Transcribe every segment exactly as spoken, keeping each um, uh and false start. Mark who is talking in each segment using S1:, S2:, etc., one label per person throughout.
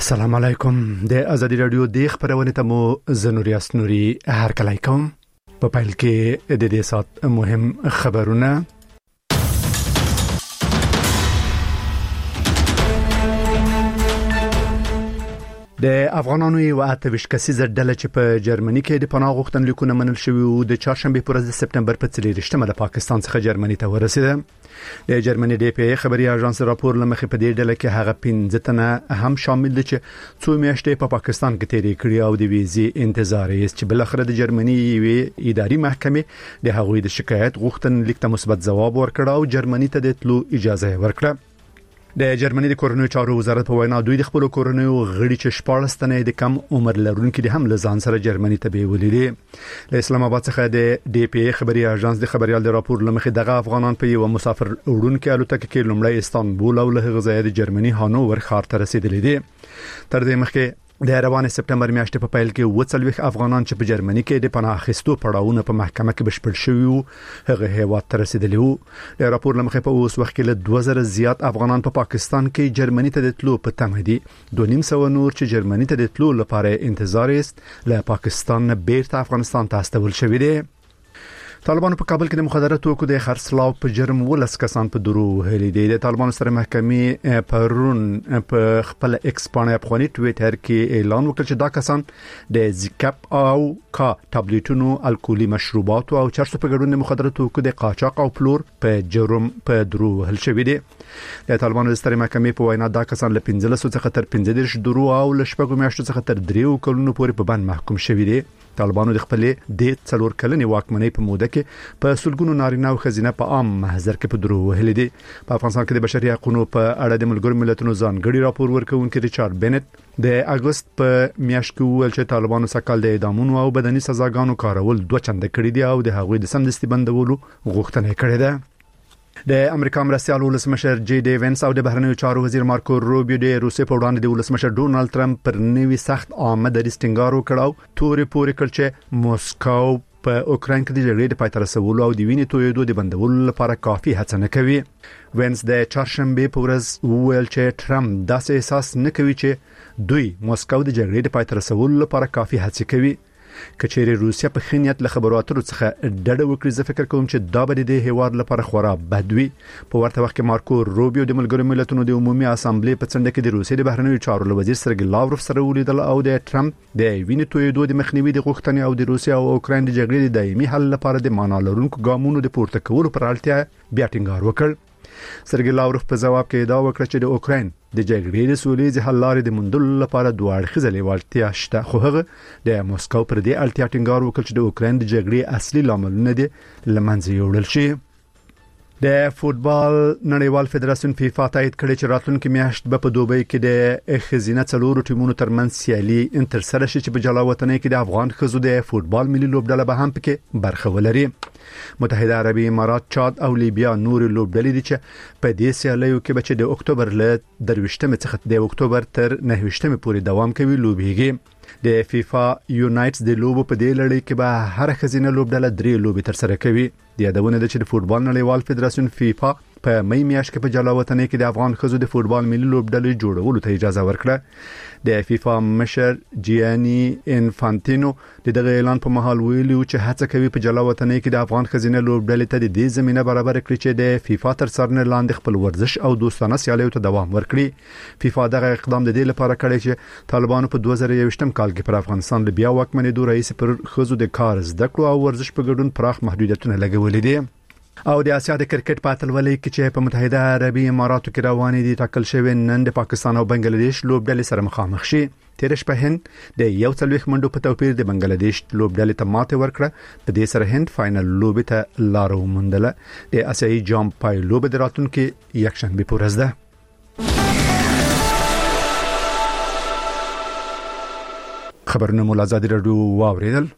S1: السلام علیکم. د ازادي رادیو د خبرونه ته مو زنوري اسنوري هر کله کوم په پایل کې د دې سات مهم خبرونه. د افغانانو یو اتویش کسیزه ډله چې په جرمني کې د پناه غوښتنلیکونه منل شوی او د چهارشنبه پر ورځ سپتمبر په څلورشتمه د پاکستان څخه جرمني ته ورسېده. د جرمني د پی خبري اژانس راپور لمخې په دې ډله کې هغه پنځه تنه هم شامل دي چې څو میاشتې په پاکستان کې تیرې کړې او د ویزې انتظار یې چې بل اخر د جرمني وی اداري محکمې د هغوی د شکایت غوښتنلیک ته مثبت ځواب ورکړ او جرمني ته د تلو اجازه ورکړه. د جرمني د کورونو چارو وزارت په وینا دوی د خپل کورونو غړي چې شپږ ستنه د کم عمر لرونکو د هم لزان سره جرمني ته بیولې دي. له اسلام آباد څخه د ډي پی خبري اژانس د خبريال د راپور لمخې دغه افغانان په یو مسافر وړونکو الوتکه کې لومړی استانبول او له غزا د جرمني هانوور ښار ته رسیدلې دي. تر دې مخکې د روان سپتمبر میاشتې په پیل کې وڅلويخ افغانان چې په جرمني کې د پناه اخیستو پړاوونه په محکمه کې بشپړ شوي وو هغه هیواد ته رسیدلی وو. د راپور لمخې په اوس وخت کې له دوه زره زیات افغانان په پا پاکستان کې جرمني ته د تلو په تمه دي. دوه نیم سوه نور چې جرمني ته د تلو لپاره انتظار است له پاکستان نه بیرته افغانستان ته استول شوی دي. طالبانو په کابل کې د مخدره توکو د خرڅلاو په جرم ولس کسان په درو هلي دي. د طالبانو سره محکمې پرون په خپل ایکس باندې افغاني ټویټر کې اعلان وکړ چې دا کسان د زیکاپ او کا ټابلیټونو الکولي مشروبات او چرسو په ګډون د مخدره توکو د قاچاق او پلور په جرم په درو هل شوی دي. د طالبانو سره محکمې په وینا دا کسان له پنځلس څخه تر پنځه دېرش درو او له شپږو میاشتو څخه تر دریو کلونو پورې په بند محکوم شوی دي. طالبانو د خپل د څلور کلنې واکمنۍ په موده کې په سلګونو نارینه او خزینه په عام محضر کې په درو وهلې دي. په افغانستان کې د بشري حقوقو په اړه د ملګرو ملتونو ځانګړي راپور ورکوونکي ریچارډ بنت د اگست په میاشت کې ویل چې طالبانو سکهال د اعدامونو او بدني سزاګانو کارول دوه چنده کړی دي او د هغوی د سمدستي بندولو غوښتنه کړې ده. د امریکا مرستيال ولسمشر جی ډي وینس او د بهرنیو چارو وزیر مارکو روبیو د روسیې په وړاندې د ولسمشر ډونالد ټرمپ پر نوي سخت آمد ریسټینګار وکړو تورې پورې کړ چې موسکو په اوکراین کې د جګړې د پای ته رسولو او د وینې تویېدو د بندولو لپاره کافي هڅه نه کوي. وینس د چهارشنبه په ورځ ویل چې ټرمپ داسې احساس نه کوي چې دوی موسکو د جګړې د پای ته رسولو لپاره کافي هڅه کوي. کچېری روسیا په خنیت له خبرو اترو څخه ډډه وکړي. زه فکر کوم چې دا به د هیواد لپاره خورا بدوي. په ورته وخت کې مارکو روبیو د ملګرو ملتونو د عمومي اسامبلې په څنډه کې د روسیې د بهرنیو چارو وزیر سرګي لاوروف سره ولیدل او د ټرمپ د وینې تویېدو د مخنیوي د غوښتنې او د روسیا او اوکراین د جګړې د دایمي حل لپاره د معنا لرونکو ګامونو د پورته کولو پر اړتیا بیا ټینګار وکړ. سرګي لاوروف په جواب کې دا وکړ چې د اوکراین د جګړې د سولې حل لارې د موندلو لپاره دوه اړخیزه لیوالتیا شته خو هغه د موسکو پر دې اړتیا ټینګار وکړ چې د اوکراین د جګړې اصلي لاملونه دي لمنځه یوړل شي. د فوتبال نړیوال فدراسیون فیفا تایید کړی چې راتلونکي میاشت به په دوبۍ کې د خزینه څلورو ټیمونو ترمنځ سیالي انتر سره شي چې په جلا وطنۍ کې د افغان خزو د فوتبال ملي لوبډله به هم پکې برخه ولري. متحده عربی امارات، چاد او لیبیا نور لوبډلې دي چې په دې سیالیو کې به د اکتوبر له درویشتمې څخه د اکتوبر تر نهویشتمې پورې دوام کوي لوبېږي. د فیفا یونایټس د لوبو په دې لړۍ کې به هر خزینه لوبډله درې لوبې تر سره کوي. د یادونه ده چې د فوتبال نړیوال فدراسیون فیفا په مې میاشت کې په جلا وطنۍ کې د افغان خزو د فوتبال ملي لوبډلې جوړولو ته اجازه ورکړه. د فیفا مشر جیانی انفانتینو دغه اعلان په مهال ویلي چې هڅه کوي په جلا وطنۍ کې د افغان خزینه لوبډلې ته د دې زمينه برابر کړي چې د فیفا تر څارنې لاندې خپل ورزش او دوستانه سیالیو ته دوام ورکړي. فیفا دغه اقدام د دې لپاره کړی چې طالبانو په دوه زره یوویشتم کال کې پر افغانستان له بیا واکمنېدو رئیس پر خزو د کار زده کړو او ورزش په ګډون پراخ محدودیتونه لګولې دي. او د اسیا د کرکټ په اتلولۍ کې چې په متحده عربی اماراتو کې روانې دي ټاکل شوی نن د پاکستان او بنگلاديش لوبډلې سره مخامخ شي. تیر شپه هند د یو څلويخ منډو په توپیر د بنگلاديش لوبډلې ته ماته ورکړه. په دې سره هند فائنل لوبې ته لار وموندله. د اسیایي جام پای لوب د راتلونکي یکشنبه په ورځ ده. خبرونه مو لازادي رادیو واوریدل.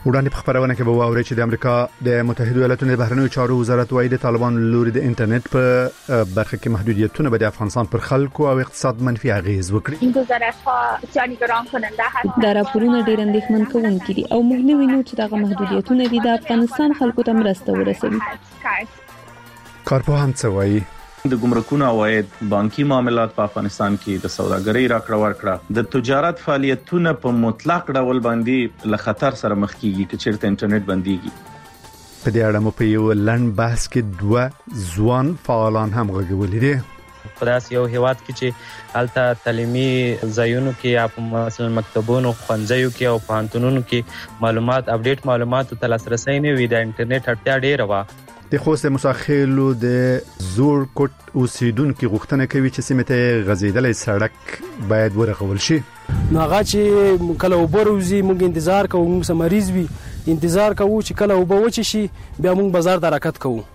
S1: وړاندې په خبرونه کې به واوري چې د امریکا د متحده ایالاتو د بهرنیو چارو وزارت وايي د طالبان لوري د انټرنیټ په برخه کې محدودیتونه به د افغانستان پر خلکو او اقتصاد منفي اغیز وکړي.
S2: این گزارش‌ها بسیار نگران کننده هستند.
S3: دا راپورونه ډېر اندېښمن کوونکي دي او موږ نه وینو چې دغه محدودیتونه د افغانستان خلکو ته مرسته ورسوي.
S1: کارپوهان څه وایي؟
S4: د ګمرکونو عواید، بانکي معاملات په افغانستان کې د سوداګرۍ راکړه ورکړه، د تجارت فعالیتونه په مطلق ډول باندې له خطر سره مخ کیږي چې چیرته انټرنیټ بنديږي.
S1: په دې اړه مو په یو لنډ بحث کې دوه ځوان فعالان هم غږولي دي.
S5: په داسې یو هیواد کې چې هلته تعلیمي ځایونو کې یا په مثلا مکتبونو، ښوونځیو کې او پوهنتونونو کې معلومات اپډیټ معلوماتو ته لاسرسي نه وي، د انټرنیټ اړتیا ډېره وه.
S1: د خوست مساخیلو د زور کوټ اوسیدونکو غوښتنه کوي چې سیمه ته غزیدلې سړک باید ورغول شي.
S6: نو هغه چې کله وبروزي موږ انتظار کوو، موږ سم مریض وي انتظار کوو چې کله وبوچ شي بیا موږ بازار ته حرکت کوو.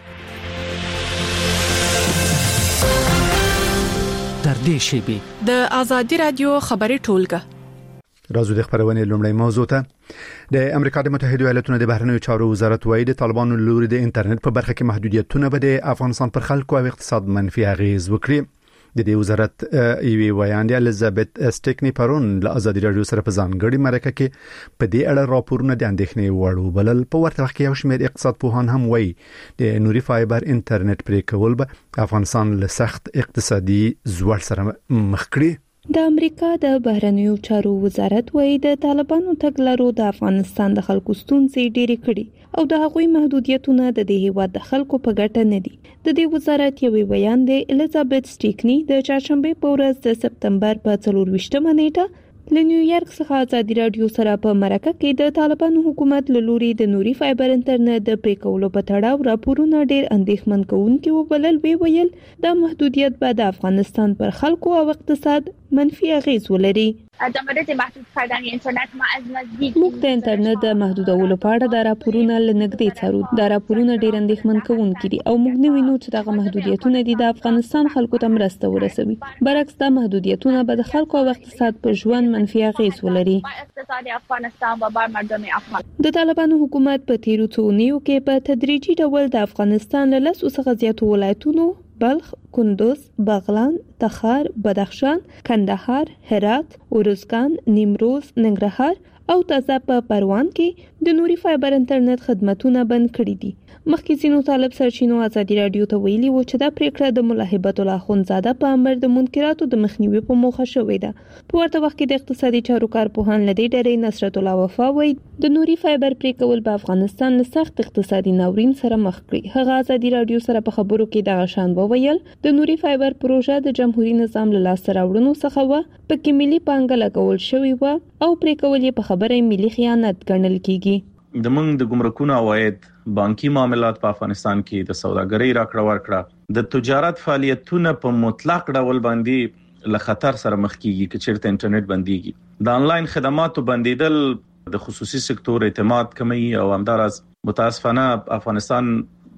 S7: در دې شی
S8: د ازادي رادیو خبري ټولګه
S1: راځو د خبرونه لومړی موضوع ته. د امریکا د متحده ایالاتو د بهرنیو چارو وزارت وايي د طالبانو لوري د انټرنیټ په برخه کې محدودیتونه به د افغانستان پر خلکو او اقتصاد منفي اغیز وکړي. د دې وزارت ایوي ویاندې الیزابت سټیکنی پرون له ازادي رادیو سره په ځانګړي مرکه کې په دې اړه راپورونه د اندېښنې وړ وبلل. په ورته وخت کې یو شمېر اقتصاد پوهان هم وايي د نوري فایبر انټرنیټ پرې کول به افغانستان له سخت اقتصادي زوړ سره مخ کړي.
S3: د امریکا د بهرنیو چارو وزارت وايي د طالبانو تګلارو د افغانستان د خلکو ستونزې ډېرې کړي او د هغوی محدودیتونه د دې هیواد د خلکو په ګټه نه دي. د دې وزارت یو بیان دی الیزابت سټیکنی د چهارشنبه په ورځ د سپتمبر په څلور ویشتمه نیټه له نیویارک څخه ازادي رادیو سره په مرکه کې د طالبانو حکومت له لوري د نوري فایبر انټرنیټ د پرې کولو په تړاو راپورونه ډېر اندېښمن کوونکي وبلل. وی ویل دا محدودیت به د افغانستان پر خلکو او اقتصاد منفي اغیز ولري.
S2: در مورد محدود کردن اینترنت ما از نزدیک
S3: موږ د انټرنیټ د محدودولو په اړه د راپورونه لنګدې څارو. دا راپورونه ډېر اندېښمن کوونکي دي او موږ نه وینو چې دغه محدودیتونه د افغانستان خلکو ته مرسته ورسوي. برعکس دا محدودیتونه به د خلکو او اقتصاد په ژوند منفي اغیز ولري.
S2: اقتصاد افغانستان و بر مردم افغان
S3: د طالبانو حکومت په تیرو څو اونیو کې په تدریجي ډول د افغانستان له لسو څخه زیاتو ولایتونو بلخ، کندوز، بغلان، تخار، بدخشان، کندهار، هرات، ارزګان، نیمروز، ننګرهار او تازه په پروان کې د نوري فایبر انټرنیټ خدماتونه بند کړي دي. مخکې ځینو طالب سرچینو ازادي رادیو ته ویلي و چې دا پریکړه د مولا هیبت الله اخوندزاده په امر د منکراتو د مخنیوي په موخه شوې ده. په ورته وخت کې د اقتصادي چارو کارپوهان لدی ډېرې نصرت الله وفا وایي د نوري فایبر پرې کول په افغانستان له سخت اقتصادي ناورین سره مخ کړي. هغه ازادي رادیو سره په خبرو کې دغه شان وویل د نوري فایبر پروژه د جمهوریت نظام له لاس راوړنو څخه و په کې ملي پانګه لګول شوې و او پرې کول یې په خبره ملي خیانت ګڼل کیږي.
S4: د موږ د ګمرکونو عواید، بانکي معاملات په افغانستان کې د سوداګرۍ راکړه ورکړه، د تجارت فعالیتونه په مطلق ډول باندې له خطر سره مخ کیږي چې چیرته انټرنیټ بنديږي. د انلاین خدماتو بندیدل د خصوصي سکتور اعتماد کموي او همدارس متاسفانه افغانستان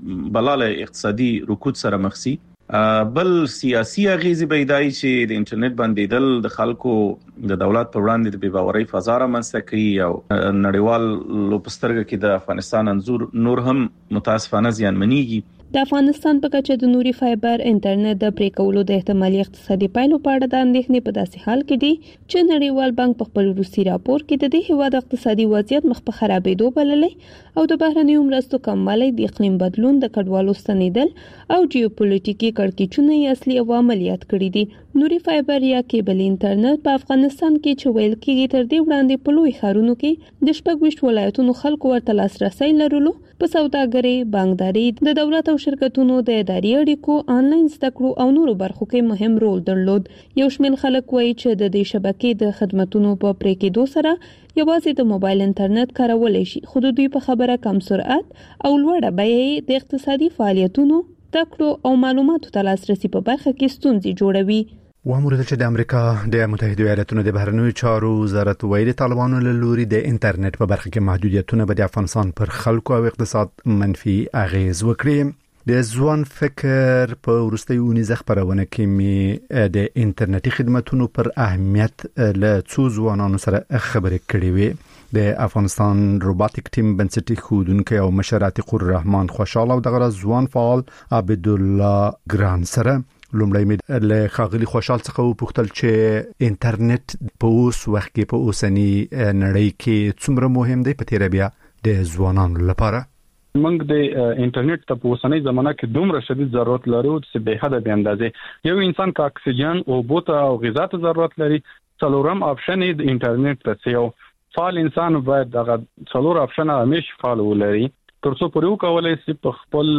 S4: بلاله اقتصادي رکود سره مخ سي. بل سیاسي اغیزې پیدای چې د انټرنیټ بندیدل د خلکو د دولت پر وړاندې د بی‌باورۍ فضا رامنځته کوي او نړیوال لوپسترګه کې د افغانستان انځور نور هم متاسفانه زیانمنېږي.
S3: د افغانستان په کچه د نوري فایبر انټرنیټ د پرې کولو د احتمالي اقتصادي پایلو په اړه د اندېښنې په داسې حال کې دي چې نړیوال بانک په خپل وروستي راپور کې د دې هیواد اقتصادي وضعیت مخ په خرابېدو بللی او د بهرنیو مرستو کموالی، د اقلیم بدلون، د کډوالو ستنېدل او جیوپولیټیکي کړکېچونه یې اصلي عوامل یاد کړي دي. نوري فایبر یا کیبل انټرنیټ په افغانستان کې چې ویل کېږي تر دې وړاندې په لوی ښارونو کې د شپږ ویشت ولایتونو خلکو ورته لاسرسی لرلو. په سوداګرۍ، بانکداري، د دولت او شرکتونو د اداري اړیکو، آنلاین زده کړو او نورو برخو کې مهم رول درلود. یو شمېر خلک وایي چې د دې شبکې د خدماتو په پرې کېدو سره یوازې د موبایل انټرنیټ کارولای شي، خو د دوی په خبره کم سرعت او لوړه بیه د اقتصادي فعالیتونو، تکړو او معلوماتو ته لاسرسي په برخه کې ستونزې جوړوي.
S1: وامر چې د امریکا د متحده ایالاتونو د بهرنیو چارو وزارت وایي د طالبانو له لوري د انټرنیټ په برخه کې محدودیتونه به د افغانستان پر خلکو او اقتصاد منفي اغیز وکړي. د ځوان فکر په ورستۍ اونیزه خبرونه کې می د انټرنیټي خدماتونو پر اهمیت له څو ځوانانو سره خبرې کړې وې. د افغانستان روباتیک ټیم بنسټي ښودونکو او مشر عتیق الرحمن خوشاله او دغه ځوان فعال عبدالله ګران سره لومړی مې له خاغلی خوشحال څخه وپوښتل چې انټرنیټ په اوس وخت کې په اوسنی نړۍ کې څومره مهم دی په تیر بیا د ځوانانو لپاره.
S9: موږ د انټرنیټ ته په اوسنۍ زمانه کې دومره شدید ضرورت لرو چې به حد به اندازې یو انسان کا اکسیجن او بوته او غذا ته ضرورت لري. څلورم آپشن د انټرنیټ ته یو فعال انسان باید دغه څلور آپشن همیشه فعال ولري ترڅو پرې وکولای شي په خپل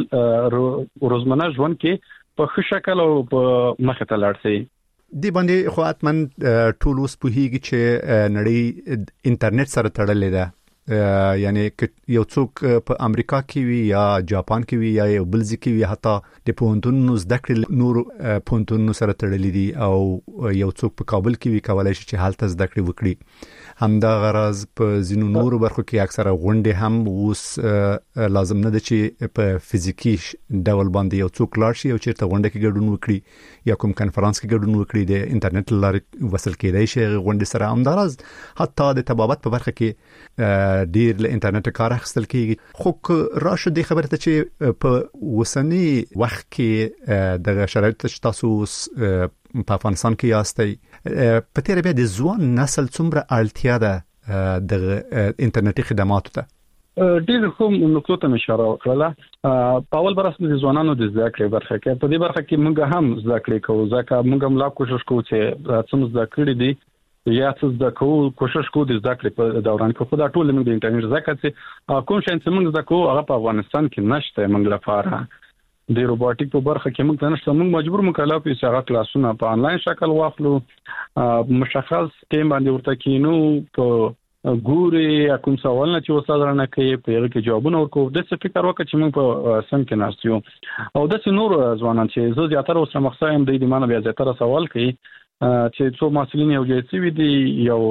S9: روزمره ژوند کې په ښه شکل او په مخه ته لاړ شي.
S1: دی باندې خو اتمن ټول اوس په هیګ چې نړۍ انټرنیټ سره تړلې ده، یعنی یو څوک په امریکا کې وي یا جاپان کې وي یا یو بل ځای کې وي، حتی د پوهنتونونو زده کړې نور پوهنتونونو سره تړلې دي او یو څوک په کابل کې وي کولای شي چې هلته زده کړې وکړي. همدا غرض په ځینو نورو برخو کې اکثره غونډې هم اوس لازم نه ده چې په فزیکی ډول باندې یو څوک لاړ شي او چیرته غونډه کې ګډون وکړي یا کوم کنفرانس کې ګډون وکړي. د انټرنیټ لارې وصل کېدای شي غونډې سره. همدا غرض حتی د طبابت په برخه کې ډیر له انټرنیټ کار اخیستل کیږي. خو راشه د خبرته چې په وسنی وخت کې د شرایط تاسو په افغانستان کې یاستئ، په تیر بیا د ځوان نسل څومره اړتیا ده د انټرنیټي خدماتو ته؟
S9: ډیر کوم نقطو ته اشاره وکړه. په اول برخه د ځوانانو د زده کړې برخه کې په دې برخه کې موږ هم زده کړې کوو، ځکه موږ هم لا کوشش کوو چې څومره زده کړې دي یا څه زده کوو کوشش کوو د زده کړې په دوران کې. خو دا ټول موږ د انټرنیټ زده کړې کوم شي چې موږ زده کوو هغه په افغانستان کې نشته. موږ لپاره د روبوټیک په برخه کې موږ نشته، موږ مجبور مکلف یو چې هغه کلاسونه په انلاین شکل واخلو، مشخص ټیم باندې ورته کینو، په ګوري کوم سوال نه چې استاد رانه کوي په هغه کې جوابونه ورکوو. د څه فکر وکړه چې موږ په سم کې ناستیو او د څه نور ځوانان چې زه زیاتره اوس مخصوصا هم د دې معنی بیا زیاتره سوال کوي چې څو مسلین یو ځای سی وي دی یو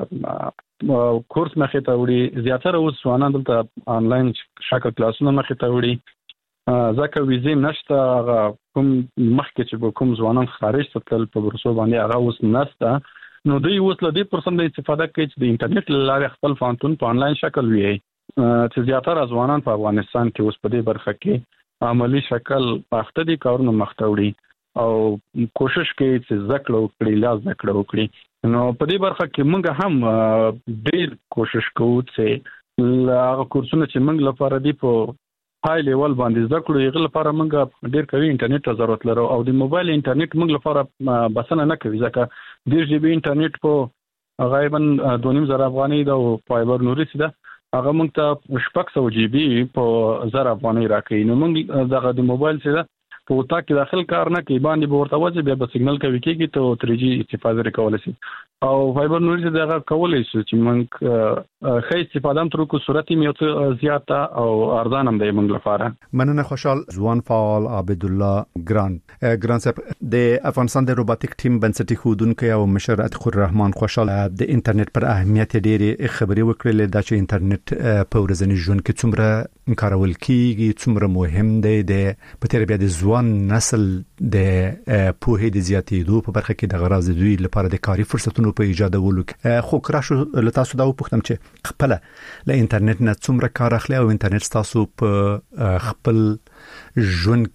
S9: کورس مخه ته وړي. زیاتره اوس ځوانان دلته انلاین شکل کلاسونه مخه ته وړي ځکه ویزې نشته. هغه کوم مخکې چې کوم ځوانان خارج ته تل په ورسو باندې هغه اوس نشته، نو دوی اوس له دې پرسم د استفاده کوي چې د انټرنیټ لارې خپل فانتون په انلاین شکل وي. چې زیاتره ځوانان په افغانستان کې اوس په دې برخه کې عملی شکل پاخته دي، کارونه مخته وړي او کوشش کوي چې زکړه وکړي، لاس زکړه وکړي. نو په دې برخه کې موږ هم ډېر کوشش کوو چې هغه کورسونه چې موږ لپاره دی په های لیول باندې زده کړو یغه لپاره موږ ډیر کوي انټرنیټ ته ضرورت لرو او د موبایل انټرنیټ موږ لپاره بسنه نه کوي ځکه ډیر جی بي انټرنیټ په غالبا دوه نیم زره افغانۍ دا او فایبر نوري سي دا هغه موږ ته شپږ سوه جی بي په زره افغانۍ راکړي. نو موږ دغه د موبایل سي دا په وتا کې داخل کار نه کوي باندې ورته وځي بیا به سیګنل کوي کېږي ته تری جی استفاده وکولای شي او فایبر نوري سي دغه کولای شي چې موږ خې استفاده هم تر کو صورت یې زیاته او ارزان هم دی موږ لپاره.
S1: مننه خوشحال ځوان فعال عبدالله ګران. ګران صاحب د افغانستان د روباتیک ټیم بنسټي ښودونکو او مشر عتیق الرحمن خوشحال د انټرنیټ پر اهمیت ډېری خبرې وکړلې دا چې انټرنیټ په ورځني ژوند کې څومره کارول کیږي، څومره مهم دی د په تیر بیا د ځوان نسل د پوهې د زیاتېدو په برخه کې د غراض دوی لپاره د کاري فرصتونو په ایجادولو کې. خو کراشو له تاسو دا وپوښتم چې خپل له انټرنیټ نه څومره کار اخلي او انټرنیټ تاسو په خپل ژوند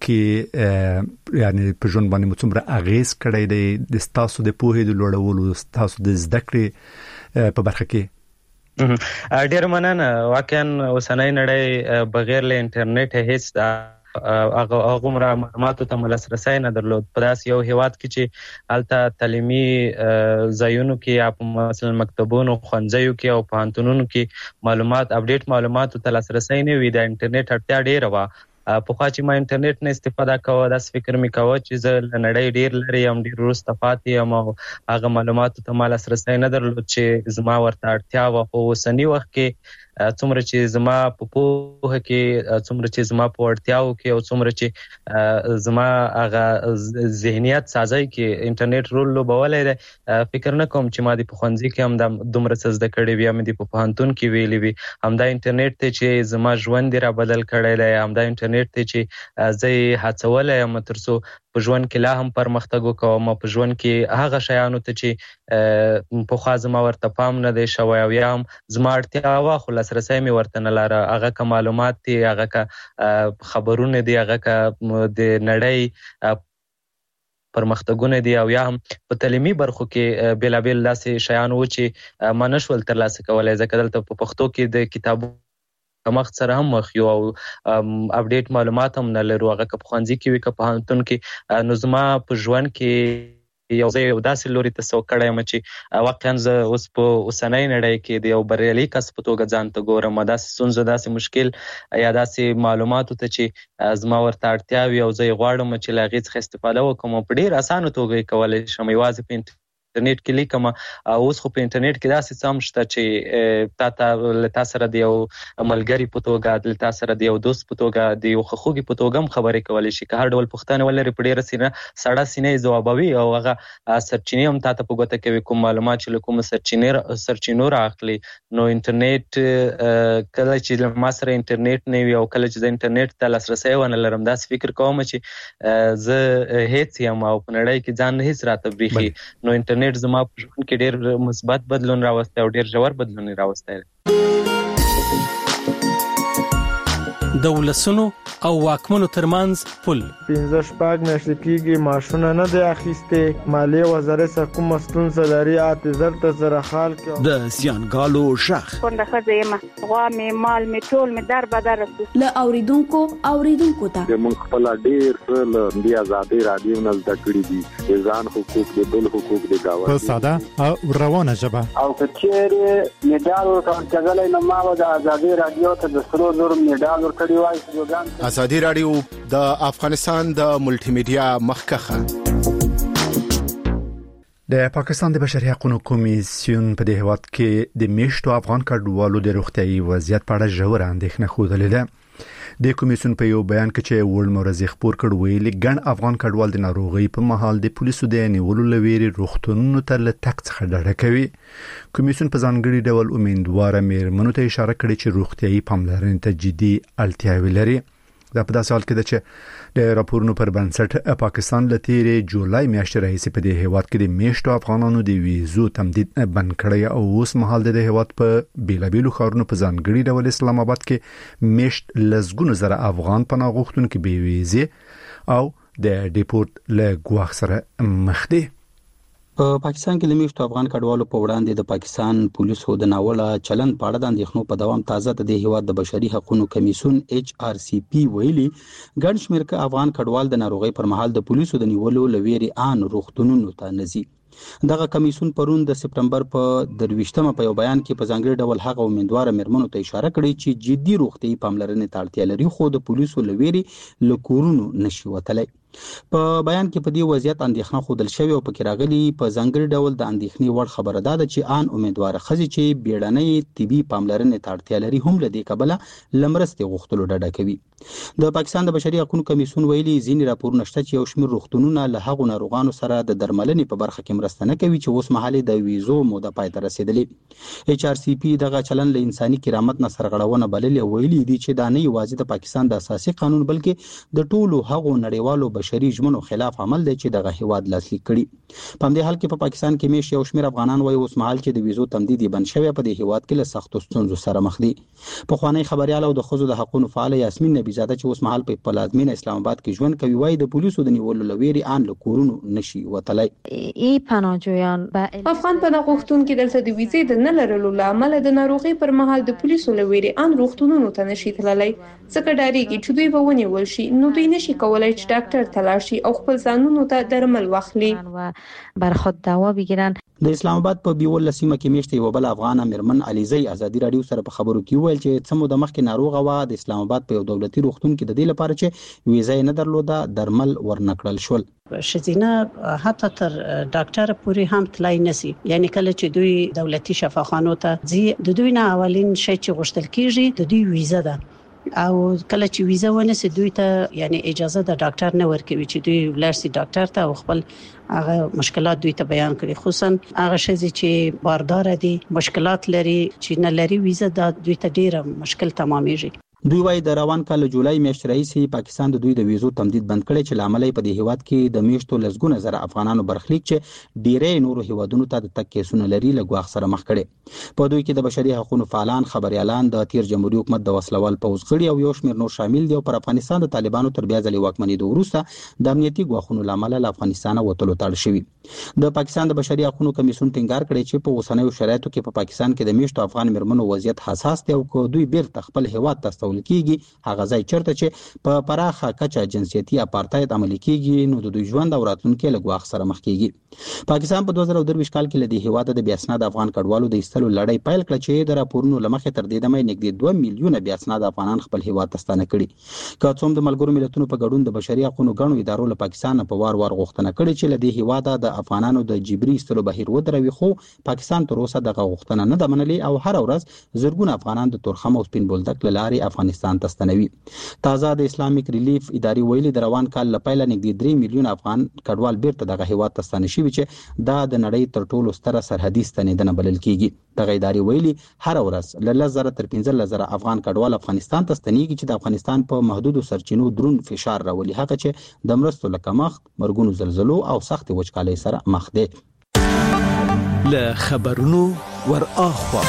S1: کې یعنی په ژوند باندې څومره اغیز کړی دی د تاسو د پوهې د لوړولو تاسو د زده کړې په برخه کې؟
S5: ډیر مننه. واقعا اوسنۍ نړۍ بغیر له انټرنیټ هیڅ هغه هغه معلوماتو ته لاسرسی نه درلود. په داس یو هیواد کې چې الته تعلیمي ځایونو کې په مثلا مکتبونو، ښوونځیو کې او پوهنتونونو کې معلومات اپډیټ معلوماتو ته لاسرسی نه وي، د انټرنیټ اړتیا ډیره وه. په خوا چې ما انټرنیټ نه استفاده کوه داس فکر مې کوه چې زه له نړۍ ډیر لري یم، ډیر وروسته پاتې یم او هغه معلوماتو ته ما لاسرسی نه درلود چې زما ورته اړتیا وه. خو اوسني وخت کې څومره چې زما په پوهه کې څومره چې زما په وړتیاو کې او څومره چې زما هغه ذهنیت سازي کې انټرنیټ رول لوبولای دی فکر نه کوم چې ما د پخوانځي کې هم د دومره څه زده کړې وي هم د په پوهنتون کې ویلې وي همدا انټرنیټ ته چې زما ژوند را بدل کړی دی همدا انټرنیټ ته چې زه هڅولی یم ترڅو په ژوند کې لا هم پرمختګ وکوم په ژوند کې هغه شیانو ته چې پخوا زما ورته پام نه دی شوی او یا هم زما اړتیا وه خو لاسرسی مې ورته نه لاره هغه که معلومات دي هغه که خبرونه دي هغه که د نړۍ پرمختګونه دي او یا هم په تعلیمي برخو کې بیلابیل داسې شیان وو چې ما نشول ترلاسه کولی ځکه دلته په پښتو کې د کتابو کمښت سره هم مخ یو او اپډیټ معلومات هم نه لرو هغه که پخوانځي کې وي که پوهنتون کې نو زما په ژوند کې یو ځای یو داسې لوري ته سوق کړی یم چې واقعا زه اوس په اوسنۍ نړۍ کې د یو بریالي کس په توګه ځان ته ګورم داسې ستونزه داسې مشکل یا داسې معلوماتو ته چې زما ورته اړتیا وي او زه یې غواړم چې له هغې څخه استفاده وکړم او په ډېر اسانه توګه یې کولی شم یوازې په انټرنیټ کې لیکم او اوس خو په انټرنیټ کې داسې څه هم شته چې تا ته له تا سره د یو ملګري په توګه له تا سره د یو دوست په توګه د یو خواخوږي په توګه هم خبرې کولی شي که هر ډول پوښتنې ولري په ډېره سینه سړه سینه یې ځوابوي او هغه سرچینې هم تا ته په ګوته کوي کوم معلومات چې له کومو سرچینې سرچینو رااخلي نو انټرنیټ کله چې له ما سره انټرنیټ نه وي او کله چې زه انټرنیټ ته لاسرسی ونه لرم داسې فکر کوم چې زه هیڅ یم او په نړۍ کې ځان هیڅ راته بریښي نو انټرنیټ زما په ژوند کې ډېر مثبت بدلون راوستی او ډېر ژور بدلون یې راوستی
S7: د ولسونو او واکمنو ترمنځ پل
S10: پنځه شپږ میاشتې کېږي معاشونه نه دی اخیستې مالیې وزارت څخه کومه ستونزه لري اته زر ته زره خال کې
S7: د زیانګالو غږ
S11: کونډه ښځه یم غوا مې مال مې ټول مې در بدر رسو
S12: له اوریدونکو اوریدونکو ته
S13: موږ خپل ډېر څه له دې ازادۍ راډیو نه زده کړي دي د ځان حقوق د بل حقوق د گاونډي
S14: په ساده او روانه ژبه
S15: او کچېرې میډال ورکړل کېدلای نو ما د ازادۍ راډیو ته د سرو زرو میډال ورکړی وای
S16: ازادي رادیو د افغانستان د ملټي میډیا مخکخه
S1: د پاکستان د بشري حقوقو کمیسیون په دې هواد کې د میشتو افغان کډوالو د روغتيایي وضعیت په اړه ژور اندېښنه خوده ده د کمیسیون په یو بیان کې چې ورل مرزي خبر کړ ویلي ګڼ افغان کډوال د ناروغي په محل د پولیسو د نیولو لويري روغتونونو ته له تک څخه ډډه کوي کمیسیون په ځانګړي ډول امیدواره مېرمنو ته اشاره کړې چې روغتيایي پاملرنې ته جدي اړتیا لري دا په داسې حال کې ده چې د راپورونو پر بنسټ پاکستان له تیرې جولای میاشتې راهیسې په دې هیواد کې د میشتو افغانانو د ویزو تمدید بند کړی او اوس مهال د هیواد په بیلابیلو ښارونو په ځانګړي ډول اسلام آباد کې میشت لزګونو زره افغان پناه غوښتونکي بې ویزې او د ډیپورت له ګواښ سره مخ دي
S17: په پاکستان کې لمیشتو افغان کډوالو په وړاندې د پاکستان پولیسو د ناوړه چلند په اړه د اندېښنو په دوام تازه د هیواد د بشري حقوقو کمیسیون ایچ آر سی پی ویلي ګڼ شمېر ک افغان کډوال د ناروغي پر مهال د پولیسو د نیولو لويري ان روغتونونو ته نزي دغه کمیسیون پرون د سپتمبر په درويشتمه په یو بیان کې په ځانګړي ډول هغه امیدوار مېرمنو ته اشاره کړې چې جدي روغتي پاملرنې ته اړتیا لري خو د پولیسو لويري لکورونو نشي وتلی په بیان کې په دې وضعیت اندېښنه خوندل شوی او په راغلي په ځانګړي ډول د اندېښنې وړ خبره ده چې ان امیدوار خزي چې بیړنۍ طبي پاملرنې ته اړتیا لري هم لدی کبله لمرستي غوښتلو ډډه کوي د پاکستان د بشري حقوقو کمیسیون ویلي ځینې راپورونه شته چې یو شمېر روغتونونه له هغو ناروغانو سره د درملنې په برخه کې مرسته نه کوي چې اوس مهال د ویزو موده پای ته رسیدلې ایچ آر سی پی دغه چلن له انساني کرامت نه سرغړونه بللې ویلي دي چې دا نه یوازې د پاکستان د اساسي قانون بلکې د ټولو هغو نړیوالو بشري ژمنو خلاف عمل دی چې دغه هیواد لاسلیک کړي په همدې حال کې په پاکستان کې میش یو شمېر افغانان وایي اوس مهال چې د ویزو تمدید بند شوی په دې هیواد کې له سختو ستونزو سره مخ دي په خوانی خبريال او د خزو د حقوقو فعال یاسمین نبی زاده چې اوس مهال په پلازمینه اسلام آباد کې ژوند کوي وایي د پولیسو د نیولو لويري ان له کورونو نشي وتلی
S3: ای پناهجویان افغان پناه غوښتونکي دلته د ویزې د نه لرلو لامل د ناروغي پر مهال د پولیسو لويري ان روغتونونو ته نشي تللی ځکه ډاریږي چې دوی به ونیول شي نو دوی نشي کولای چې ډاکټر ته لاړ شي او خپل ځانونو ته درمل واخلي
S18: و بر خود دوا بگیرن.
S17: د اسلام آباد په بیول لسیمه کې میشته یو بل افغان مرمن علیزی ازادي رادیو سره په خبرو کې ویل چې څمو د مخکې ناروغه و د اسلام آباد په یو دولتي روغتون کې د دې لپاره چې ویزا نه درلوده درمل ورنکړل شول.
S19: شزینه حتی تر ډاکټر پوری هم تلای نسی، یعنی کله چې دوی دولتي شفاخانو ته ځي د دوی نه اولین شی چې غوښتل کیږي د دوی ویزا ده او کله چې ویزا ونسی دوی ته یعنی اجازه د ډاکټر نه ورکوي چې دوی ولرسي ډاکټر ته او خپل هغه مشکلات دوی ته بیان کړي، خصوصا هغه شی چې باردار دي مشکلات لري چې نه لري ویزا د دوی ته ډیره مشکل تمامېږي.
S17: دوی وايي د روان کال جولای میاشتې راهیسې پاکستان د دوی د ویزو تمدید بند کړي چې لامل په دې هیواد کې د میاشتو لسګونه زره افغانانو برخلیک چې ډیرې نورو هیوادونو ته د تک کیسونه لري لګواخ سره مخ کړي. په دوی کې د بشري حقوقو فعالان، خبريالان، د تیر جمهوریت حکومت د وسلوال پوز غړي او یو شمېر نور شامل دي او پر افغانستان د طالبانو تر بیا ځلې واکمنۍ وروسته د امنیتي ګواښونو لامل له افغانستان وتلو تړل شوی. د پاکستان د بشري حقوقو کمیسیون ټینګار کړی چې په اوسنیو شرایطو کې په پاکستان کې د میاشتو افغان مرمنو وضعیت حساس دی او کو دوی بیرته خپل هیواد ته استول کیږي هغه ځای چرته چې په پراخه کچه جنسيتي اپارټاید عملي کیږي نو د دوی ژوند او راتلونکي له ګواښ سره مخ کیږي. پاکستان په دوه زره درویشت کال کې له هیواد د بیا اسناد افغان کډوالو د ایستلو لړۍ پیل کړه چې د راپورونو لمخې تر دې دمه نږدې دوه میلیونه بیا اسناد افغانان خپل هیواد ته ستانه کړي. که څوم د ملګرو ملتونو په ګډون د بشري حقوقو غړو ادارو له پاکستان په وار وار غوښتنه کړې چې له دې هیواد د افغانانو د جبري ایستلو بهیر ودروي، خو پاکستان تر اوسه دغه غوښتنه نه ده منلې او هر ورځ زرګونه افغانان د تورخم او سپین بولدک لارې افغانستان ته ستنوي. تازه د اسلامیک ریلیف ادارې ویلي د روان کال لپاره نږدې درې میلیون افغان کډوال بیرته دغه هیواد ته ستانه شوي چې دا د نړۍ تر ټولو ستره سرحدي ستنېدنه بلل کیږي. دغه ادارې ویلي هر ورځ له لس زره تر پنځه زره افغان کډوال افغانستان ته ستنېږي چې د افغانستان په محدودو سرچینو درون فشار راولي، هغه چې د مرستو له کمښت، مرګونو زلزلو او سخت وچکالۍ سره مخ دي.
S7: له خبرونو ور اخوا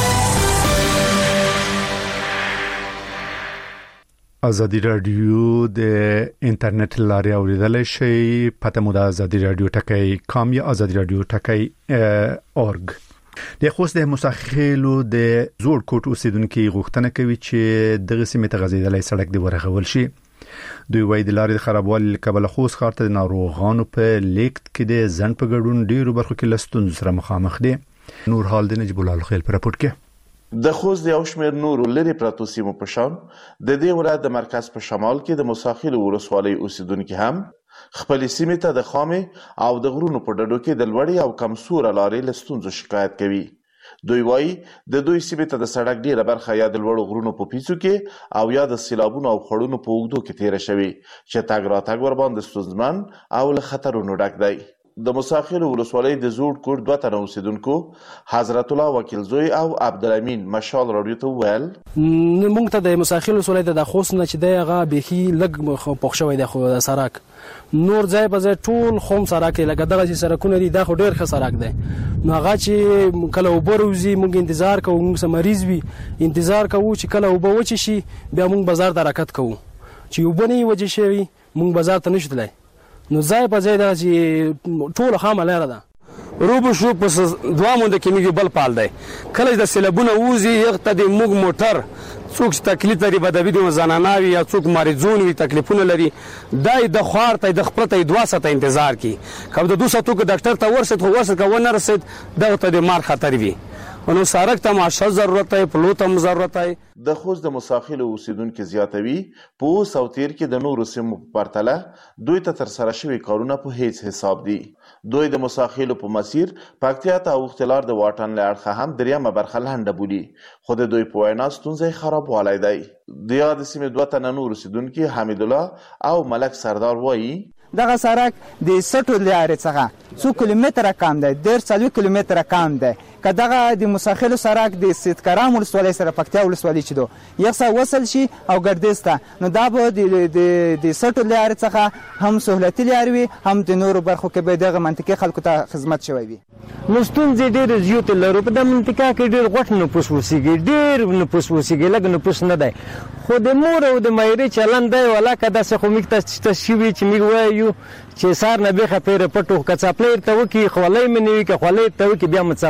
S1: ازادي رادیو د انټرنیټ لارې اوریدلای شي، پته مو د ازادي رادیو ټکی کام یا ازادي رادیو ټکی اورګ. د خوست د مساخیلو د زوړ کوټ اوسیدونکو غوښتنه کوي چې دغه سیمه ته غځیدلای سړک دی ورغول شي. دوی وايي د لارې د خرابوالي کبل خوست ښار ته د ناروغانو په لیکت کې د ځن په ګډون ډیرو برخو کې لستون سره مخامخ دي. نور حال د نجیب الله خیل پر راپورټ کې
S20: د خوست د یو شمېر نورو لري پراتو سیمو په شان د دې ولایت د مرکز په شمال کې د مساخیل ولسوالۍ اوسیدونکو هم خپل سیمه ته د خامې او د غرونو په ډډو کې د لوړې او کمزوره لارې لستونزو شکایت کوي. دوی وايي د دوی سیمه ته د سړک ډیره برخه یا د لوړو غرونو په پیڅو کې او یا د سیلابونو او خړونو په اوږدو کې تیر شوی چې تاګ راتګ ور باندې ستونزمن او له خطرونو ډک دی. د مساخیل ولسوالۍ د زوړ کوټ دوه تنه اوسیدونکو حضرت الله وکیل زوی او عبدالامین مشال رادیو ته ویل
S6: موږ ته د مساخیل ولسوالۍ د خوست نه چې دغه بيخي لګ پوښ شوی د خو د سرک نور ځای په ځای ټول خوم سرک لګ دغه سرکونه دي دا خو ډیر ښه سرک دی. نو هغه چې کله وبروزي موږ انتظار کوو، موږ مریض وي انتظار کوو چې کله وب وچ شي بیا موږ بازار ته حرکت کوو چې وبني وجه شي موږ بازار ته نشو تلای. نو ځای په ځای دا چې ټول خامه لاره ده روبو شو پس دوه مونږ کې میږي بل پال دی کله د سیلابونه ووزي یغته د موږ موټر څوک تکلیف لري بدوي د زناناوي یا څوک مریضون وي تکلیفونه لري دای د خوار ته د خپل ته دوه ساعته انتظار کی کله د دوه ساعتو کې ډاکټر ته ورسېد خو ورسېد کو نه رسېد دغه ته د مار خطر وي نو سارک ته معاشه ضرورت ہے پلوت هم ضرورت ہے.
S20: د خوست د مساخیل اوسیدونکو زیاتوي په ساوتیر کې د نورو سیمو په پرتله دوی ته تر سره شوی کارونه په هیڅ حساب دي. دوی د مساخیل په مسیر پکتیا ته اوختلار د واټن لړخه هم دریمه برخه لنډه بولی خو د دوی په وینا ستونزې خراب والای دی. د یاد سیمه دوه تنه نور اوسیدونکو حمید الله او ملک سردار وایي
S21: دغه سړک د سټو لارې څخه څو کیلومتره کم دی ډیر څلوي کیلومتره کم دی که دغه د مساخیل سړک د سیدکرام ولسوالۍ سره پکتیا ولسوالۍ چې دو یو څه وصل شي او ګردیز ته نو دا به د د سټو لارې څخه هم سهولتي لارې وي هم د نورو برخو کې به دغه منطقې خلکو ته خدمت شوی وي.
S22: نو ستونزې ډېرې زیاتې لرو په دې منطقه کې ډېر غوټ نفوس اوسېږي ډېر نفوس اوسېږي لږ نفوس نه دی خو د مور او د مایرې چلند دی ولاکه داسې خو موږ ته شوي چې موږ وایو چې سار نه بیخه پیره پټو که څپلۍ ورته وکړي خولۍ مې نه وي که خولۍ ورته وکړي بیا مې څپلۍ نه وي.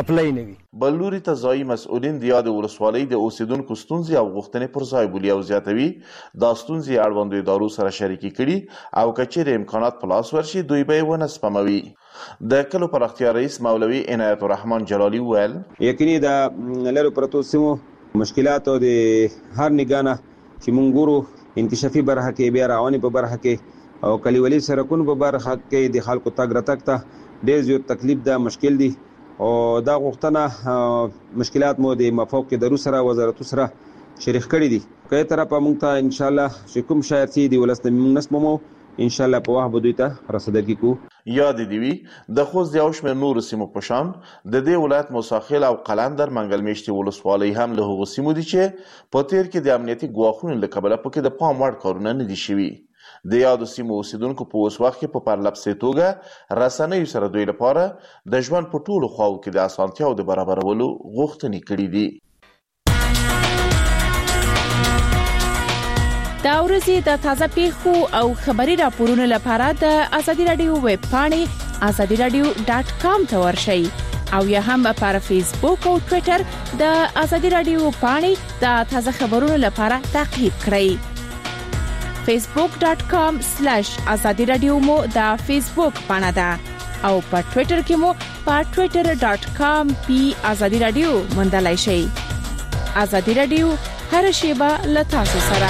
S6: کوي.
S20: بلوري ته ځایي مسؤلین د یاد ولسوالۍ د اوسیدونکو ستونزې او غوښتنې پر ځای بولي او زیاتوي دا ستونزې اړوندو ادارو سره شریکې کړي او که چیرې امکانات په لاس ورشي دوی به یې ونه سپموي. د کلو پراختیا رئیس مولوي عنایت الرحمن جلالي وویل
S2: یقیني د لرو پرتو سیمو مشکلات او د هر نگانه چې مونږ ګورو انکشافي برخه کې بیا رواني په برخه کې او کلیوالي سرکونو په برخه کې د خلکو تګ راتګ ته ډېر زیات تکلیف ده مشکل دي او دا غوښتنه مشکلات مو د مفوق ادارو سره وزارتو سره شریک کړي دي. که یې طرفه موږ ته ان شاء الله چې کوم شاید چې دی ولس موږ نسمو ان شاء الله په وخت دوی ته رسیدګي کو.
S20: یاد دی وی د خوست یو شمېر نور سیمو په شان د دې ولایت موساخیل او قلندر منګل میشتي ولسوالۍ هم له هغو سیمو دي چې په تیر کې د امنیتي ګواښونو له کبله پکې د پام وړ کارونه نه دي شوي. د یادو سیمو اوسیدونکو په اوس وخت کې په پرلپسې توګه رسنیو سره دوی لپاره د ژوند په ټولو خواو کې د اسانتیاو د برابرولو غوښتنې کړې دي.
S8: دا ورځې د تازه پیښو او خبري راپورونو لپاره د ازادي رادیو ویب پاڼې ازادي رادیو ډاټ کام ته ورشئ او یا هم پر فیسبوک او ټوئیټر د ازادي رادیو پاڼې د تازه خبرونو لپاره تعقیب کړئ. facebook dot com slash azadi radio مو د فیسبوک پاڼه ده او په ټوئیټر کې مو په twitter dot com پی azadi radio موندلای شئ. azadi radio هر شیبه له تاسو سره.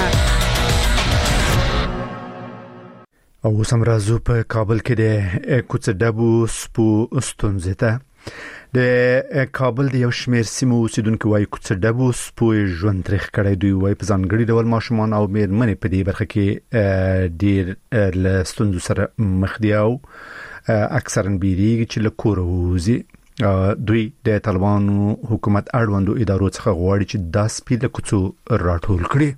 S1: او سمرازو په کابل کې د کوڅډابو سپو ستونزې ته د کابل د یو شمېر سیمو اوسیدونکو وايي کوڅډابو سپو ژوند تریخ کړی. دوی وايي په ځانګړي ډول ماشومان او مېرمنې په دې برخه کې ډېر له ستونزو سره مخ دي او اکثرا بیریږي چې له کوره ووځي. دوی د طالبانو حکومت اړوندو ادارو څخه غواړي چې دا سپي له کوڅو راټول کړي.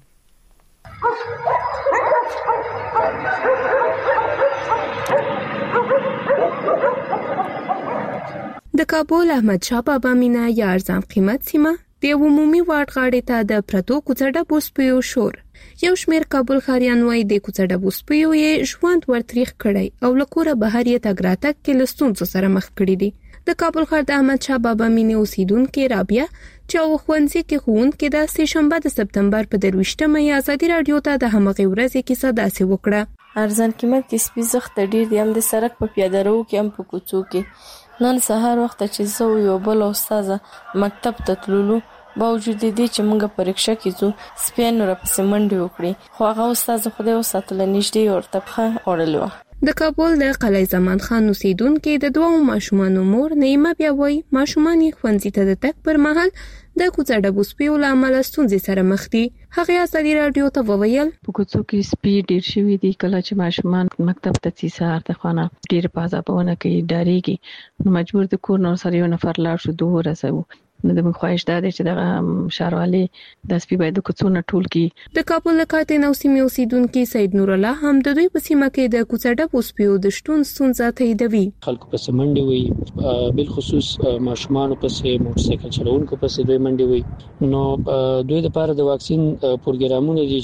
S3: د کابل احمد شاه بابا مینا یا ارزان قیمت سیمه د عمومي واټ غاړې ته د پرتو کوڅډابو سپیو شور. یو شمېر کابل خاریان وایي د کوڅډابو سپیو یې ژوند ورتریخ کړی او له کوره بهر یې تګ راتګ کې له ستونزو سره مخ کړي دي. د کابل ښار د احمد شاه بابا مینې اوسیدونکې رابعه چې هغه ښوونځي کې ښوونکې ده سه شنبه د سپتمبر په درویشتمه یې ازادي رادیو ته د همغې ورځې کیسه داسې وکړه.
S23: ارزان قیمت کې سپي زخت ډیر دی هم د سړک په پیاده رو کې هم په کوڅو کې. نن سهار وخت چې زه یو بل استاد مکتب ته تللو باوجود دې چې موږ پریکشا کیږو سپین را پسې منډه وکړي خو هغه استاد خدای وساتله نشډي ورته په اورلو.
S3: د کابل د قلعه زمان خان اوسیدونکو د دوه ماشومانو مور نیمه بیا وایي ماشومان یې ښوونځي ته د تګ پر مهال د کوڅډابو سپیو له امله ستونزې سره مخ دي. هغه ازادي رادیو ته وویل
S24: په کوڅو کې سپي ډیر شوي دي. کله چې ماشومان مکتب ته ځي سهار ته خونه ډیر پازابونه کوي ډاریږي نو مجبور د کور نور سره یو نفر لاړ شو دوه ورسوي. نو د خواهش ده چې د شاروالي د سپي باید د کوڅو نه ټول کی.
S3: د کابل لکاتې نو سیمې اوسیدونکو سید نور الله هم د دوی په سیمه کې د کوڅډابو سپیو د شتون ستونزه تاییدوي.
S25: خلکو په سمندې وي بل خصوص ماشومان په سه موټر سایکل چلوونکو په سه دوی منډي وي نو دوی د لپاره د واکسین پروګرامونه دي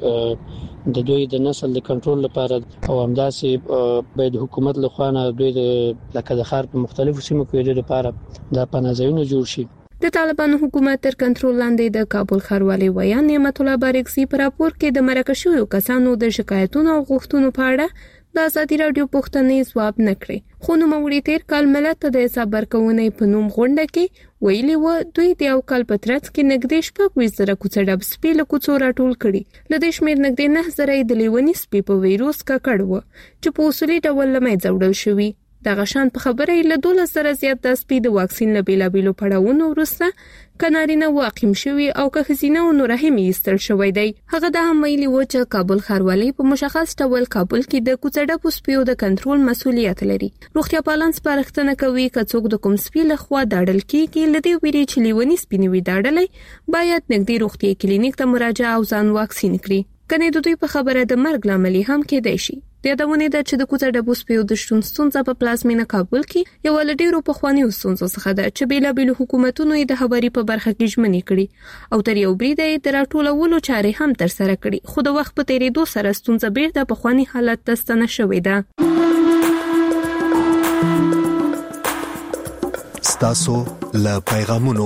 S25: چې د دوی د نسل د کنټرول لپاره او همداسې باید حکومت لخوا نه دوی د لکه د خار په مختلفو سیمو کې د لپاره د پناهځایونو جوړ شي.
S3: د طالبانو حکومت تر کنټرول لاندې د کابل ښاروالۍ ویا نعمت الله بارکزي پر راپور کې د مرکه شویو کسانو د شکایتونو او غوښتنو په اړه د ازادي رادیو پوښتنې ځواب نه کړې. خو نو موري تیر کال ملت ته د حساب ورکونې په نوم غونډه کې ویلي و دوی د یو کال په ترڅ کې نږدې شپږ ویشت زره کوڅډاب سپي له کوڅو راټول کړي. له دې شمېر نږدې نه زره د لیونی سپي په ویروس ککړ و چې په اصولي ډول له منځه وړل شوي. د غشان په خبره له دولس سره زیات د سپي د واکسین له بیلابیلو پړاوونو وروسته کنارینه واقیم شوی او که خزینه او نورهم ایستل شوی دی. هغه د هم ویلي و چې کابل ښاروالۍ په مشخص ډول کابل کې د کوڅډابو سپیو د کنټرول مسؤلیت لري. روغتیا پالان سپارښتنه کوي که څوک د کوم سپي له خوا داړل کیږي لدی ویری چې لیونی سپي نه وي داړلای باید نږدې روغتیا کلینیک ته مراجعه او ځان واکسین کړي. کنه د دوی په خبره د مرګ لامل هم کېدای شي. د یادونه ده چې د کوڅډابو سپیو د شتون ستونزه په پلازمینه کابل کې یو له ډیرو پخوانیو ستونزو څخه ده چې بیلابیلو حکومتونو یې د خبري په برخه کې ژمنې کړي او تر یو بریده یې د راټولولو چارې هم تر سره کړي خو د وخت په تیریدو سره ستونزه بیرته پخوانی حالت ته ستنه شوې ده.
S7: ستاسو
S4: له پیغامونو.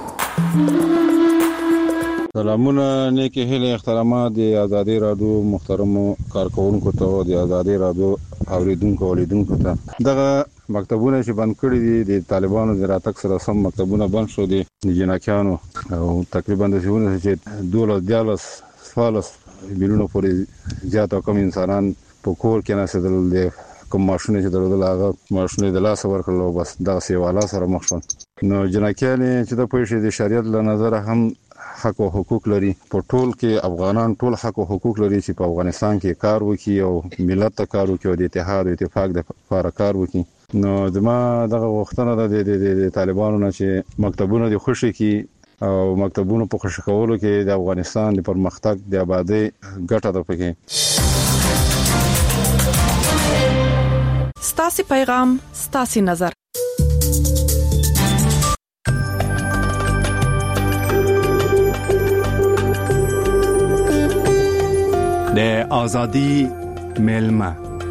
S5: سلامونه نیکی هیله احترامات د آزادي رادیو محترمو کارکونکو ته او د آزادي رادیو اوریدونکو اولیدونکو ته. دغه مکتبونه چې بند کړی دي د طالبانو د راتګ سره سم مکتبونه بند شو دي د جناکانو او تقریبا د څونه چې دولس دیالس سوالس بیلونو پورې زیات کم انسانان په کور کې نسدل دي. کوم ماشونه چې درول هغه ماشونه د لاس ورکړلو بس دا سیواله سره مخ شول. نو جناکان چې د پوښې د شریعت له نظر هم حق او حقوق لري. په ټول کې افغانان ټول حق او حقوق لري چې په افغانستان کې کار وکړي او ملت ته کار وکړي او د اتحاد او اتفاق د لپاره کار وکړي. نو دما دغه وختونه د طالبانو نه چې مکتبونه د خوشي کې او مکتبونو په خوشي کولو کې د افغانستان د پرمختګ د آبادی ګټه ده پکې.
S9: ستاسي پیغام ستاسي نظر.
S1: د ازادي ملما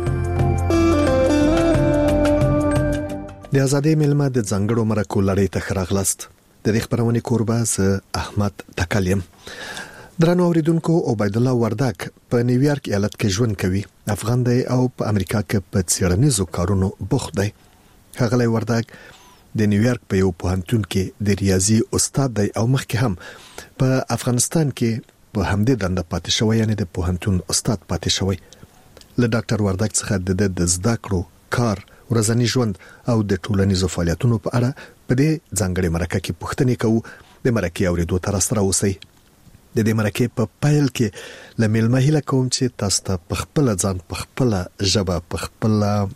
S4: د ازادي ملما د ځنګړو مرکو لړۍ ته خراغلست. د دې خبرونه کوربه ز احمد تکلیم. درنو اوریدونکو عبید الله وردک په نیویارک ایالت کې ژوند کوي. افغان دی او په امریکا کې په څیړنیزو کارونو بوخت دی. هغه وردک د نیویارک په یو پوهنتون کې د ریاضي استاد دی او مخکې هم په افغانستان کې په همدې دنده پاتې شوی، یعنی د پوهنتون استاد پاتې شوی. له ډاکټر وردک څخه د زده کړو کار، ورځنی ژوند او د ټولنیزو فعالیتونو په اړه په دې ځانګړي مرکه کې پوښتنې کوو. د مرکې اوریدو تر سره اوسئ. د دې مرکې په پایل کې له ملمهیله کوم چې تاسو ته په خپل ځان په خپل ژبه په خپل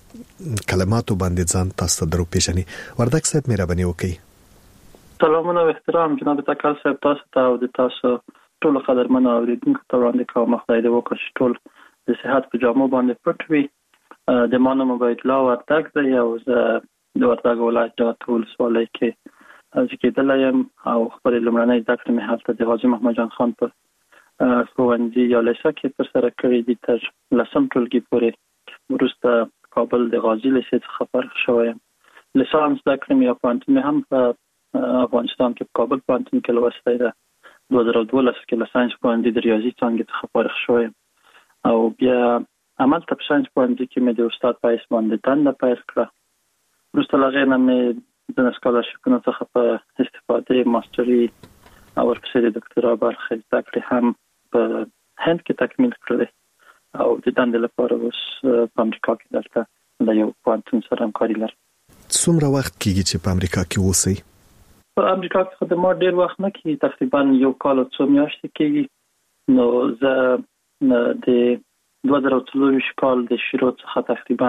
S4: کلماتو باندې ځان تاسو ته درو پیژني. وردک صاحب مهرباني وکړئ.
S10: سلامونه او احترام جناب تکل صاحب، تاسو ته او د تاسو ټول قدرمنو اوریدونکو ته وړاندې کوم خدای دې وکړي چې ټول د صحت په جامو باندې پټ وي. د مانو عبید الله وردک دی او زه د وردک ولایت د ولسوالۍ کې ځکهدل یم او خپل لمړنۍ زده کړې مې هلته د غازي محمد جان خان په ښوونځي یا لیسه کې تر سره کړې دي تر لسم ټولګي پورې. وروسته کابل د غازي لیسې څخه فارغ شوی یم. لیسانس زده کړې مې یا پوهنتون مې هم په افغانستان کې په کابل پوهنتون کې لوستی ده. دوه زره دولس کې له ساینس پوهنځي د ریاضي څانګې څخه فارغ شوی یم او بیا همالته په ساینس پوهنځي کې مې د استاد په حیث باندې دنده پیل کړه. وروسته له هغې نه مې د سکالرشیپونو څخه په استفادې ماستري او ورپسې د دکتورا برخې زده کړې هم په هند کې تکمیل کړلې او د دندې لپاره اوس په امریکا کې دلته د یو پوهنتون سره همکاري لرم.
S4: څومره وخت کېږي چې په امریکا کې اوسئ؟
S10: په امریکا کې خدمات ډېر وخت نه کېږي، تقریبا یو کال او څو میاشتې کېږي. نو زه د دوه زره څلور کال د شروع څخه تقریبا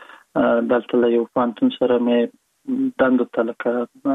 S10: دلته له یو پوهنتون سره مې دندو ته لکه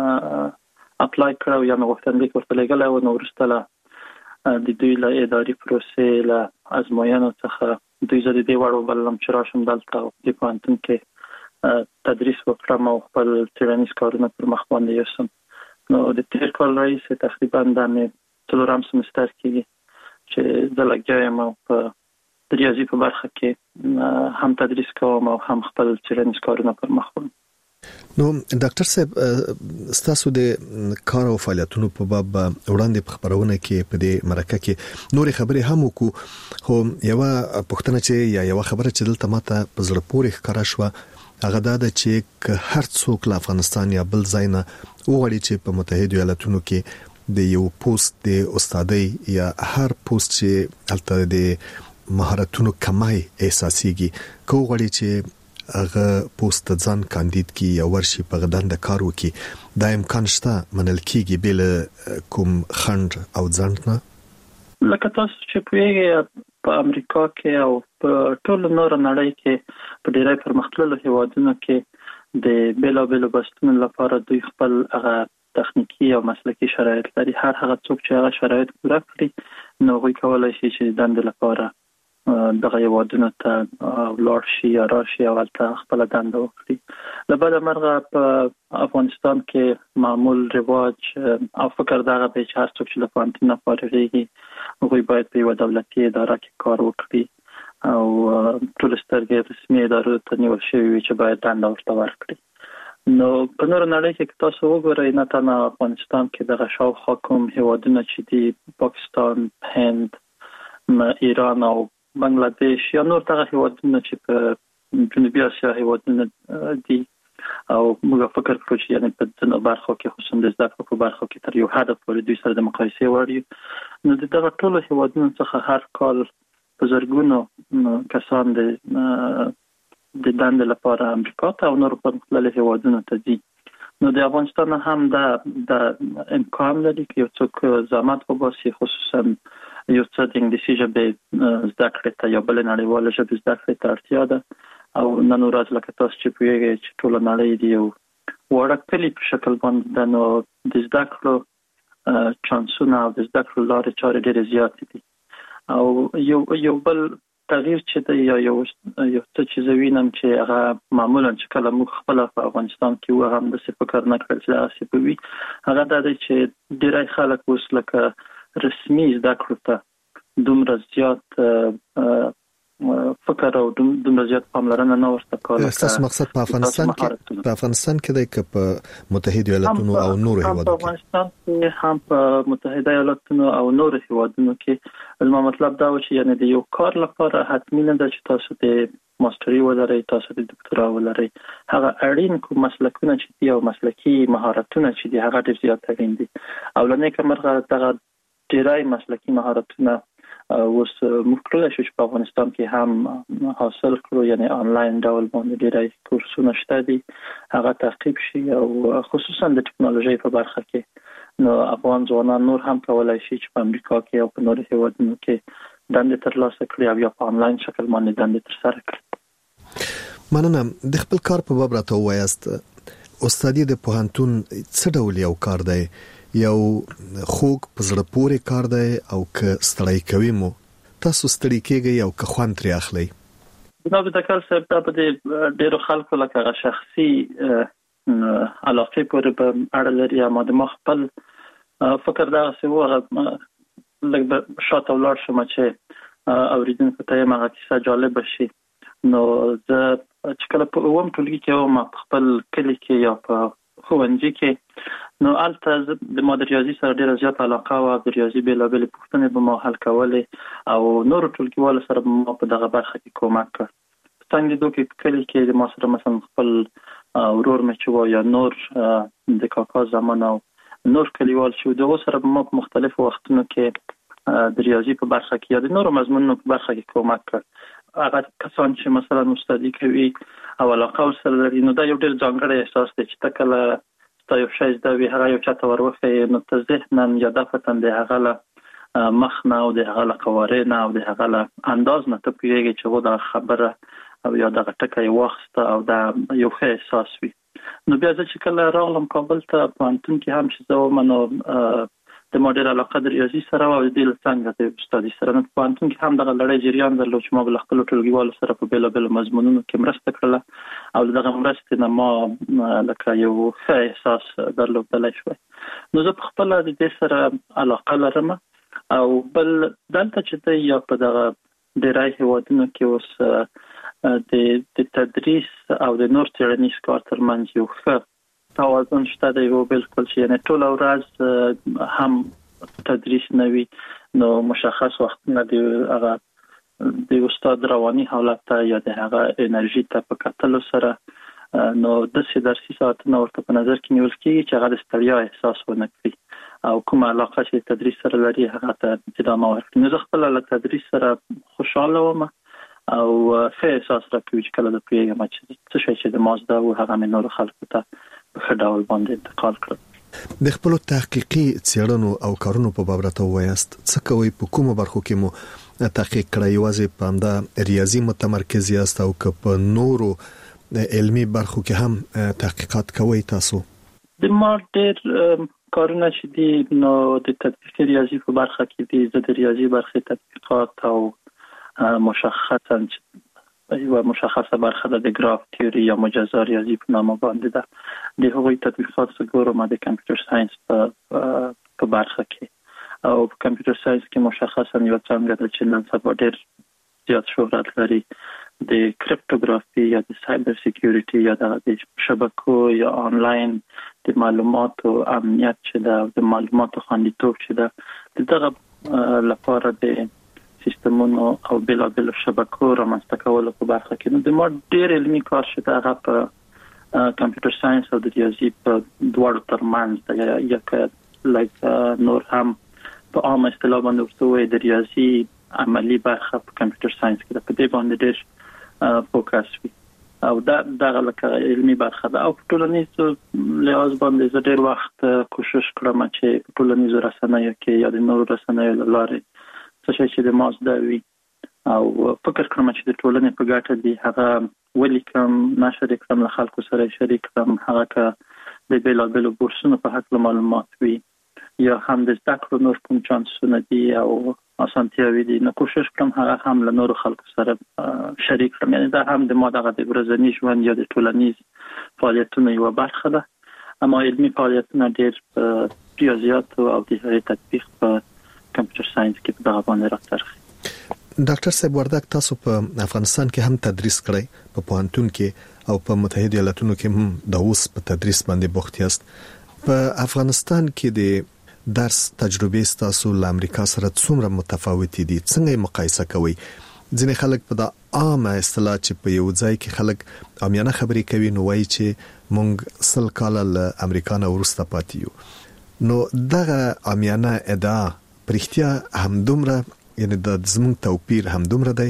S10: اپلای کړو یا مې غوښتنلیک ورته لېږلی و. نو وروسته له د دوی له اداري پروسې له ازموینو څخه دوی زه د دې وړ وبللم چې راشم دلته او د پوهنتون کې تدریس وکړم او خپل څېړنیز کارونه پر مخ باندې یوسم. نو د تېر کال راهیسې تقریبا دا مې څلورم سمستر کېږي چې زه لګیا یم او په د ریاضي په برخه کې هم تدریس کوم او هم خپل څېړنیز کارونه پر مخ وړم.
S4: نو ډاکټر صاحب، ستاسو د کار او فعالیتونو په باب وړاندې په خبرونه کې په دې مرکه کې نورې خبرې هم وکړو، خو یو پوښتنه چې یا یو خبره چې دلته ماته په زړه پورې ښکاره شوه هغه دا ده چې هر څوک له افغانستان یا بل ځای نه وغواړي چې په متحده ایالاتونو کې د یو پوسټ د استادۍ یا هر پوسټ چې هلته د مهارتونو کمای احساسيږي، کو وغواړي چې هغه پوسټ ځان کاندید کی یا ورشي په غدان د کار وکي، دا امکان شته منل کیږي بل کوم خند او ځند نه؟
S10: لکه تاسو چې پوهیږئ په امریکا کې او په ټول نور نړۍ کې په ډیری پرمختللو هیوادونو کې د بیلابیلو بستونو لپاره دوی خپل هغه تخنیکی او مسلکی شرایط لري. هر هغه څوک چې هغه شرایط پوره کړي نو هغوی کولی شي چې دندې لپاره دغه هیوادونو ته ولاړ شي یا راشي او هلته خپله دنده وکړي. له بده مرغه په افغانستان کې معمول رواج او فکر دغه دی چې هر څوک چې له پوهنتون نه فارغېږي هغوی باید په یوه دولتي اداره کې کار وکړي او ټول سترګې رسمي ادارو ته نیول شوي وي چې باید دنده ورته ورکړي. نو په نور نړۍ کې تاسو وګورئ نه تنه افغانستان کې د شاوخوا کوم هیوادونه چې دي پاکستان، هند، ایران او بنگلاديش یا نور دغه هیوادونه چې په جنوبي اسیا هیوادونه دي او موږ فکر کوو چې یعنی په ځینو برخو کې خصوصا د زده کړو په برخو کې تر یو حد پورې دوی سره د مقایسې وړ یو. نو دغه ټولو هیوادونو څخه هر کال په زرګونو کسان د د دندې لپاره امریکا ته او نور په مختلفو هیوادونو ته ځي. نو د افغانستان هم دا د امکان لري چې یو څوک زحمت وباسي، خصوصا یو څه د انګلیسي ژبې زده کړې ته یا بل نړیواله ژبې زده کړې ته اړتیا ده. او نن ورځ لکه تاسو چې پوهیږئ چې ټول نړۍ دی یو وړه کلی په شکل باندې د نو د زده کړو چانسونه او د زده کړو لارې چارې ډېرې زیاتې دي. او یو یو بل تغییر چې دی یا یو یو څه چې زه وینم چې هغه معمولا چې کله موږ خپل په افغانستان کې و هم د فکر نه کړل چې هغه څه وي، هغه دا دی چې ډېری خلک اوس لکه رسمي زده کړو ته دومره زیات فکر او دومره زیات پاملرنه نه ورته کوي.
S4: تاسو مقصد په افغانستان کې په افغانستان کې د کپ متحده ایالاتونو او نورو هیوادونو
S10: په افغانستان کې هم په متحده ایالاتونو او نورو هیوادونو کې زما مطلب دا و چې یعنی د یو کار لپاره حتمی نه ده چې تاسو د ماستری ولرئ، تاسو د دکتورا ولرئ. هغه اړین کوم مسلکونه چې دی او مسلکی مهارتونه چې دی هغه ډېر زیات اړین دي. او لنه کومه دغه ډېرای مسلکی مهارتونه اوس موږ کولای شو چې په افغانستان کې هم حاصل کړو، یعنی آنلاین ډول باندې ډېرای کورسونه شته دي، هغه تعقیب شي او خصوصا د ټکنالوژي په برخه کې نو افغان ځوانان نور هم کولای شي چې په امریکا کې او په نورو هیوادونو کې دندې ترلاسه کړي او یا په آنلاین شکل باندې دندې ترسره کړي.
S4: مننه. د خپل کار په باب راته وایاست، استادي د پوهنتون څه ډول یو کار دی؟ یو خوږ په زړه پورې کار دی او که ستړی کوي مو تاسو ستړي کېږئ او که خوند ترې اخلئ؟
S10: جناب ډاکټر صاحب دا په ډېرو خلکو لکه شخصي علاقې پورې په اړه لري. اما د ما خپل فکر دغسې و هغه لږ شاته ولاړ شم چې اورېدونکو ته یې هغه کیسه جالبه شي. نو زه چې کله په اووم ټولګي کې وم په خپل کلي کې یا په ښوونځي کې، نو البته د ما د ریاضي سره ډېره زیات علاقه وه. د ریاضي بېلابېلې پوښتنې به ما حل کولې او نورو ټولګیوالو سره به ما په دغه برخه کې کومک کړ. په څنګ لیدو کې په کلي کې د ما سره مثلا خپل ورور مې چې و یا نور د کاکا زمان او نور کلیوال چې د هغو سره به ما په مختلفو وختونو کې د ریاضي په برخه کې یا د نورو مضمونونو په برخه کې کومک کړ. هغه کسان چې مثلا استادي کوي او علاقه ورسره لري، نو دا یو ډېر ځانګړی احساس دی چې ته کله ستا یو شی زده وي هغه یو چاته وروښیې، نو ته ذهنا یا دفتن د هغه له مخ نه او د هغه له قوارې نه او د هغه له انداز نه ته پوهېږې چې هغو دغه خبره او یا دغه ټکی یې واخیسته او دا یو ښه احساس وي. نو بیا زه چې کله راغلم کابل ته پوهنتون کې هم چې زه وم، نو د ما ډېره علاقه د ریاضي سره وه او د دې له څنګه د استادي سره. نو په پوهنتون کې هم دغه لړۍ جریان درلود چې ما به له خپلو ټولګیوالو سره په بېلابېلو مضمونونو کې مرسته کړله او له دغه مرستې نه ما لکه یو ښه احساس درلودلی شوی. نو زه په خپله د دې سره علاقه لرم. او بل دلته چې دی یا په دغه ډېری هیوادونو کې اوس د تدریس او د نور څېړنیز کار ترمنځ یو ښه توازن شته دی. و بالکل چې یعنی ټوله ورځ هم تدریس نه وي، نو مشخص وختونه د هغه د استاد رواني حالت ته یا د هغه انرژي ته په کتلو سره نو داسې درسي ساعتونه ورته په نظر کې نیول کېږي چې هغه د ستړیا احساس ونه کړي او کومه علاقه چې تدریس سره لري هغه ته ادامه ورکړي. نو زه خپله له تدریس سره خوشحاله وم او ښه احساس راکوي چې کله د پوهېږم چې څه شی چې د ما زده و هغه مې نورو خلکو ته په ښه ډول باندې انتقال کړم.
S4: د خپلو تحقیقي څېړنو او کارونو په باب راته ووایاست، څه کوئ؟ په کومو برخو کې مو تحقیق کړی؟ یوازې په همدا ریاضي متمرکز یاست او که په نورو علمي برخو کې هم تحقیقات کوئ تاسو؟
S10: د ما ډېر کارونه چې دي نو د تطبیقي ریاضي په برخه کې دي. زه د ریاضي برخې تطبیقات او مشخصا یو مشخصه برخه د ګراف تیوري یا مجزا ریاضي په نامه باندې ده. د هغوی تطبیقات څه ګورم د کمپیوټر ساينس په برخه کې او په کمپیوټر ساينس کې مشخصا یو څنګه د چې نن سبا ډېر زیات شهرت لري د کریپټوګرافي یا د سایبر سکیورټي یا د شبکو یا آنلاین د معلوماتو امنیت چې د معلوماتو خوندیتوب چې د دغه لپاره د سیستمونو او بلا بلا شبکو رامنځته کولو په برخه کې نو د ما ډېر علمي کار شته هغه په کمپیوټر ساينس او د ریاضي په دواړو ترمنځ یا یا لایک نور هم په عام اصطلاح باندې ورته د ریاضي عملی برخه په کمپیوټر ساينس کې د پدې باندې ډېر فوکس وي او دا دغه لکه علمي برخه ده او په ټولنیزو لحاظ باندې زه ډېر وخت کوشش کړم چې په ټولنیزو رسنیو کې یا د نورو رسنیو لارې څه شي چې د مازدا وي او فکر کوم چې د ټولنې په ګټه دی هغه ولیکم نشر کړم له خلکو سره شریک کړم هغه که د بیل بیل بورسونو په حق معلومات وي یا هم د ذکر نور کوم چانسونه دي او اسانتیاوي دي نو کوشش کوم هغه هم له نور خلکو سره شریک کړم یعنی دا هم د ما دغه د ورځنی ژوند یا د ټولنیز فعالیتونو یو برخه ده اما علمي فعالیتونه ډېر ریاضیات او د هغې تطبیق په کمپیوټر ساينس کې په دغه باندې راځي
S4: ډاکټر صاحب وردک تاسو په افغانستان کې هم تدریس کړی په پوهنتون کې او په متحده ایالاتونو کې هم د اوس په تدریس باندې بوخت یاست په افغانستان کې د درس تجربه ستاسو له امریکا سره څومره متفاوت دي څنګه مقایسه کوي ځینې خلک په د عامه اصطلاح چې په یو ځای کې خلک عامیانه خبرې کوي نو وایي چې مونږ سل کال له امریکا نه ورسته پاتې یو نو دغه عامیانه ادعا پرختیا همدومره یعنی د زمون توپیر همدومره دی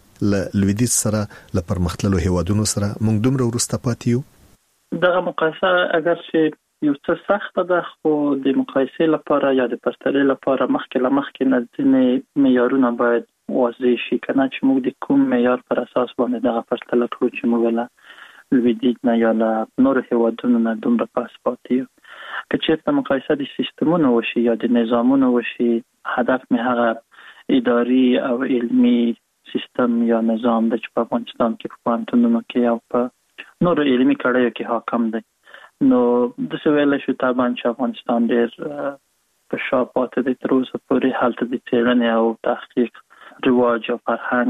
S4: ل لویدیز سره ل پرمختللو هیوادونو سره مونږ دومره ورسته پاتې یو
S10: دغه مقایسه اگر چې یو څه سخت ده خو د مقایسې لپاره یا د پرتلې لپاره مخکې له مخکې نه ځینې معیارونه باید واضح شي کنه چې موږ د کوم معیار پر اساس باندې دغه پرتله کړو چې موږ له لویدیز نه یا له نورو هیوادونو نه دومره پاس پاتې یو که چېرته مقایسه د سیستمونو وشي یا د نظامونو وشي هدف مې هغه اداري او علمي سیستم یا نظام د چې په افغانستان کې په پوهنتونونو کې او په نورو علمي کړیو کې حاکم دی نو د څه شو طبعا چې افغانستان ډېر په شا پاتې دی تر اوسه پورې هلته د څېړنې او تحقیق رواج او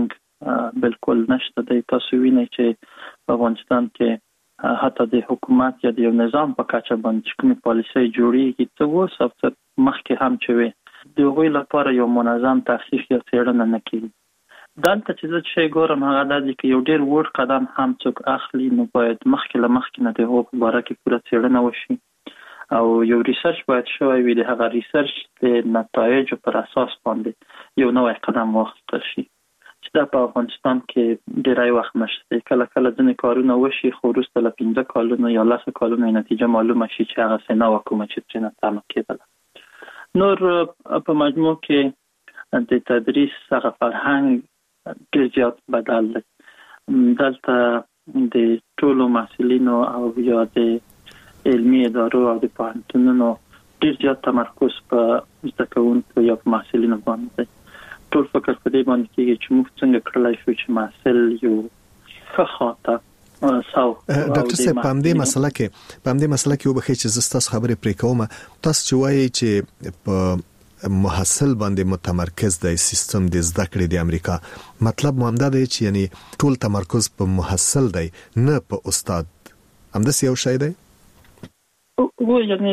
S10: فرهنګ بالکل نشته دی تاسو وینئ چې په افغانستان کې حتی د حکومت یا د یو نظام په کچه باندې چې کومې پالیسۍ جوړېږي څه اوس او څه مخکې هم چې وي د هغوی لپاره یو منظم تحقیق یا څېړنه نه کېږي دلته چې زه چې ګورم هغه دا دی چې یو ډېر وړ قدم هم څوک اخلي نو باید مخکې له مخکې نه د هغو په باره کې پوره څېړنه وشي او یو ریسرچ باید شوی وي د هغه ریسرچ د نتایجو پر اساس باندې یو نوی قدم واخیستل شي چې دا په افغانستان کې ډېری وخت نشته کله کله ځینې کارونه وشي خو وروسته له پنځه کالونو یا لسو کالونو نتیجه معلومه شي چې هغسې نه وه کومه چې ترېنه تمه کېدله نور په مجموع کې د تدریس هغه فرهنګ ډېر زیات بدل دی دلته د ټولو محصلینو او یا د علمي ادارو او د پوهنتونونو ډېر زیات تمرکز په زده کوونکو یا په محصلینو باندې دی ټول فکر په دې باندې کېږي چې موږ څنګه کړلی شو چې محصل یو ښه خواته
S4: ډاکټر صاحب په همدې مسله کې په همدې مسله کې وبخښئ چې زه ستاسو خبرې پرې کوم تاسو چې وایي چې په محصل باندې متمرکز دی سیستم د زده کړې د امریکا مطلب مو همدا دی چې یعنی ټول تمرکز په محصل دی نه په استاد همداسې یو شی دی
S10: و یعنی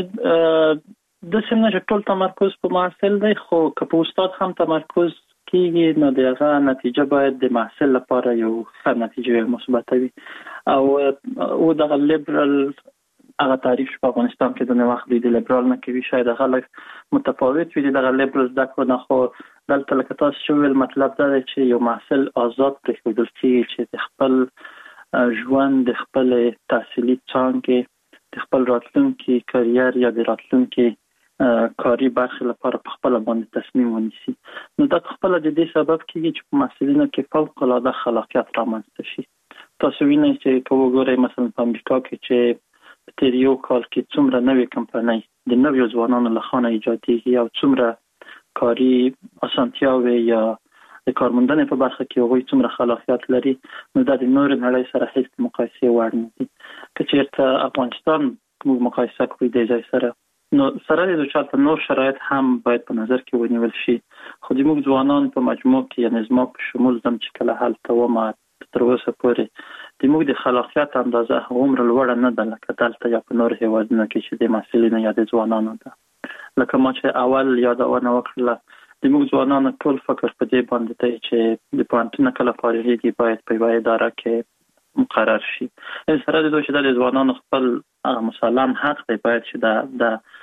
S10: د سیمه چې ټول تمرکز په محصل دی خو که په استاد هم تمرکز کیږي نو دغه نتیجه باید د محصل لپاره یو ښه نتیجه مثبت وي او او دغه لیبرال هغه تعریف په افغانستان کې د نو وخت د لیبرال نه کوي شاید هغه لږ متفاوت وي دغه لیبرال د کو نه خو دلته لکه تاسو چې ویل مطلب دا دی چې یو محصل آزاد پرېښودل کېږي چې د خپل ژوند د خپل تحصیلي څانګې د خپل راتلونکي کاریر یا د راتلونکي کاري برخې لپاره په خپل باندې تصمیم ونیسي نو دا خپل د دې سبب کېږي چې په محصلینو کې فوق العاده خلاقیت رامنځته شي تاسو وینئ چې کوم ګورئ مثلا په امریکا کې چې په تیر یو کال کې څومره نوې کمپنۍ د نویو ځوانانو له خوا ایجادېږي او څومره کاري اسانتیاوې یا د کارموندنې په برخه کې هغوی څومره خلاقیت لري نو دا د نورو نړۍ سره هیڅ مقایسې وړ نه دي که چېرته افغانستان موږ مقایسه کړو د ځای سره نو سره د چالت نور شرایط هم باید په نظر کې ونیول شي خو د موږ ځوانان په مجموع کې یعنی زما په شمول زم چې کله هلته وم تر اوسه پورې د موږ د خلاقیت اندازه عمر لوړ نه ده لکه دلته یا په نور هیوادونو کې چې د محصلینو یا د ځوانانو ده. لکه ما چې اول یادونه وکړله د موږ ځوانانو ټول فکر په دې باندې دی چې د پوهنتون کله فارغېږي باید په یوه اداره کې مقرر شي. سره د دوی چې د ځوانانو خپل مسلم حق دی باید چې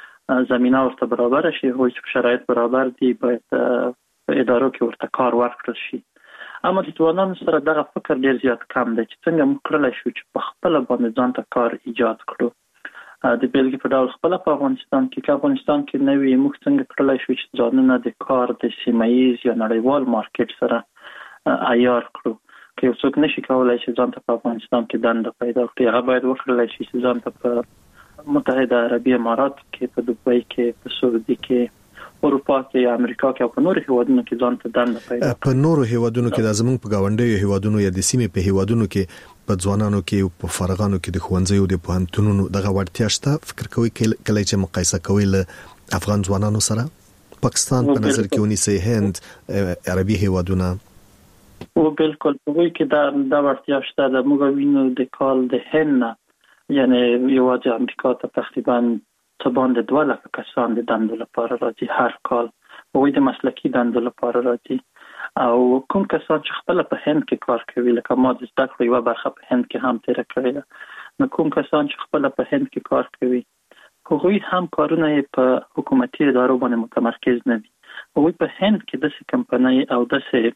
S10: د زمینه ورته برابر شي، هغوی چې شرایط برابر دي باید په ادارو کې ورته کار ورکړل شي. اما د ځوانانو سره دغه فکر ډیر زیات کم دی چې څنګه موږ کړلی شو چې په خپله باندې ځان ته کار ایجاد کړو. د بیلګې په ډول خپله په افغانستان کې که افغانستان کې نه وي موږ څنګه کړلی شو چې ځانونه د کار د سیمه ییز یا نړیوال مارکیټ سره عیار کړو. که یو څوک نشي کولی چې ځان ته په افغانستان کې دنده پیدا کړي، هغه باید وکړلی شي چې ځان ته په متحده عربي امارات کې، په دوبۍ کې، په سعودي کې، اروپا کې یا امریکا کې او په نورو هیوادونو کې ځان ته دنده پیدا کړي.
S4: په نورو هیوادونو کې د زمونږ په گاونډیو هیوادونو یا د سیمې په هیوادونو کې په ځوانانو کې په فارغانو کې د ښوونځیو د پوهنتونونو دغه وړتیا شته؟ فکر کوي کله چې مقایسه کوي له افغان ځوانانو سره پاکستان په نظر کې ونیسي، هند، عربي هیوادونه؟
S10: او بالکل په وی کې دا د وړتیا شته. د موږ وینو د کال د هند یعنی یوازې امریکا ته تقریبا څه باندې دوه لکه کسان د دندو لپاره راځي هر کال، هغوی د مسلکي دندو لپاره راځي. او کوم کسان چې خپل په هند کې کار کوي، لکه ما د زده کړو یوه برخه په هند کې هم تیره کړې ده، نو کوم کسان چې خپل په هند کې کار کوي هغوی هم کارونه په حکومتي ادارو باندې متمرکز نه دي. هغوی په هند کې داسې کمپنۍ او داسې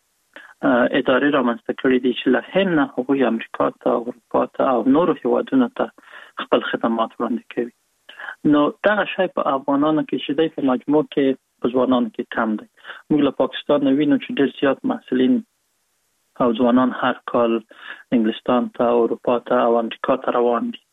S10: ادارې رامنځته کړي دي چې له هند نه هغوی امریکا ته، اروپا ته او نورو هیوادونو ته خپل خدمات وړاندې کوي. نو دغه شی په افغانانو کې چې دی په مجموع کې په ځوانانو کې کم دی. موږ له پاکستان نه وینو چې ډېر زیات محصلین او ځوانان هر کال انګلستان ته، اروپا ته او امریکا ته روان دي.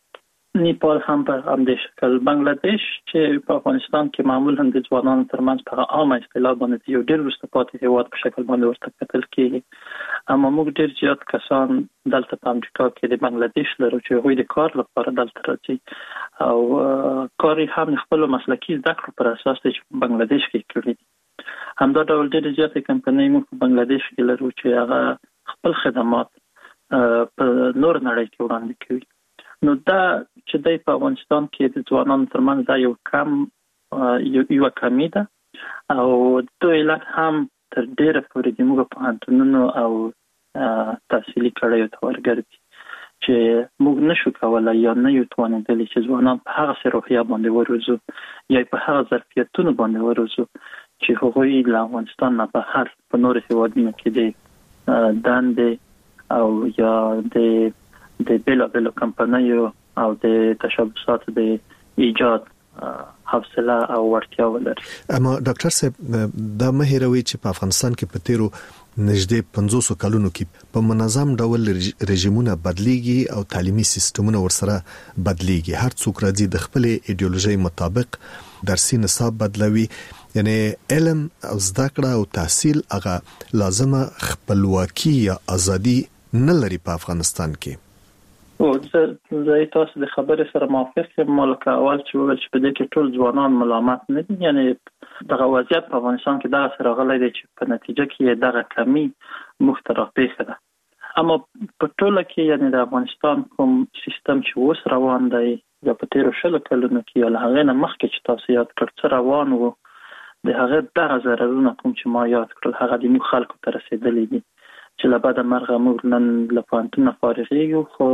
S10: نیپال هم په همدې شکل. بنگلاديش چې په افغانستان کې معمولا د ځوانانو ترمنځ په عامه اصطلاح باندې یو ډېر وروسته پاتې هیواد په شکل باندې ورته کتل کېږي، اما موږ ډېر زیات کسان دلته په امریکا کې د بنگلاديش لرو چې هغوی د کار لپاره دلته راځي او کار هم خپل مسلکي زده کړو پر اساس دی چې په بنگلاديش کې کړی دي. همدا ډول ډېر زیاتې کمپنۍ موږ په بنگلاديش کې لرو چې هغه خپل خدمات په نور نړۍ کې وړاندې کوي. نو دا چې د په افغانستان کې د ځوانانو ترمنځ دا یو کم یو کمی ده او د علت هم تر ډیره پورې د موږ پوهنتونونو او تحصیلي کړیو ته ورګرځي چې موږ نشو کولای یا نه یو توانېدلی چې ځوانان په هغه روحیه باندې وروزو یا په هغه ظرفیتونو باندې وروزو چې هغوی له افغانستان نه بهر په نورو هیوادونو کې د دندې او یا د د بلا بلا کمپنیو او د تشبثات د ایجاد حوصله او ورتیا ولري.
S4: اما ډاکټر صاحب دا مهیروي چې په افغانستان کې په تیرو نږدې پنځوس کلونو کې په منظم ډول رژیمونه بدلیږي او تعلیمي سیستمونه ورسره بدلیږي. هر څوک راځي د خپل ایدئولوژي مطابق درسي نصاب بدلوي، یعنی علم او زده کړه او تحصیل هغه لازمه خپلواکي یا ازادي نه لري په افغانستان کې.
S10: او زه تاسو د خبرې سره موافق یم. مالک اول چې وویل چې په دې کې ټول ځوانان ملامت نه دي، یعنی دغه وضعیت په افغانستان کې دغه سره غلې دي چې په نتیجه کې دغه کمی مخترع پیښه ده. اما په ټوله کې یعنی د افغانستان کوم سیستم چې اوس روان دی یا په تیرو شلو کلونو کې یا له هغې نه مخکې چې تاسو یاد کړ څه روان و، د هغه دغه ضررونه کوم چې ما یاد کړل هغه د موږ خلکو ته رسېدلي دي چې له بعده مرغه موږ نن له پوهنتونه فارغېږو خو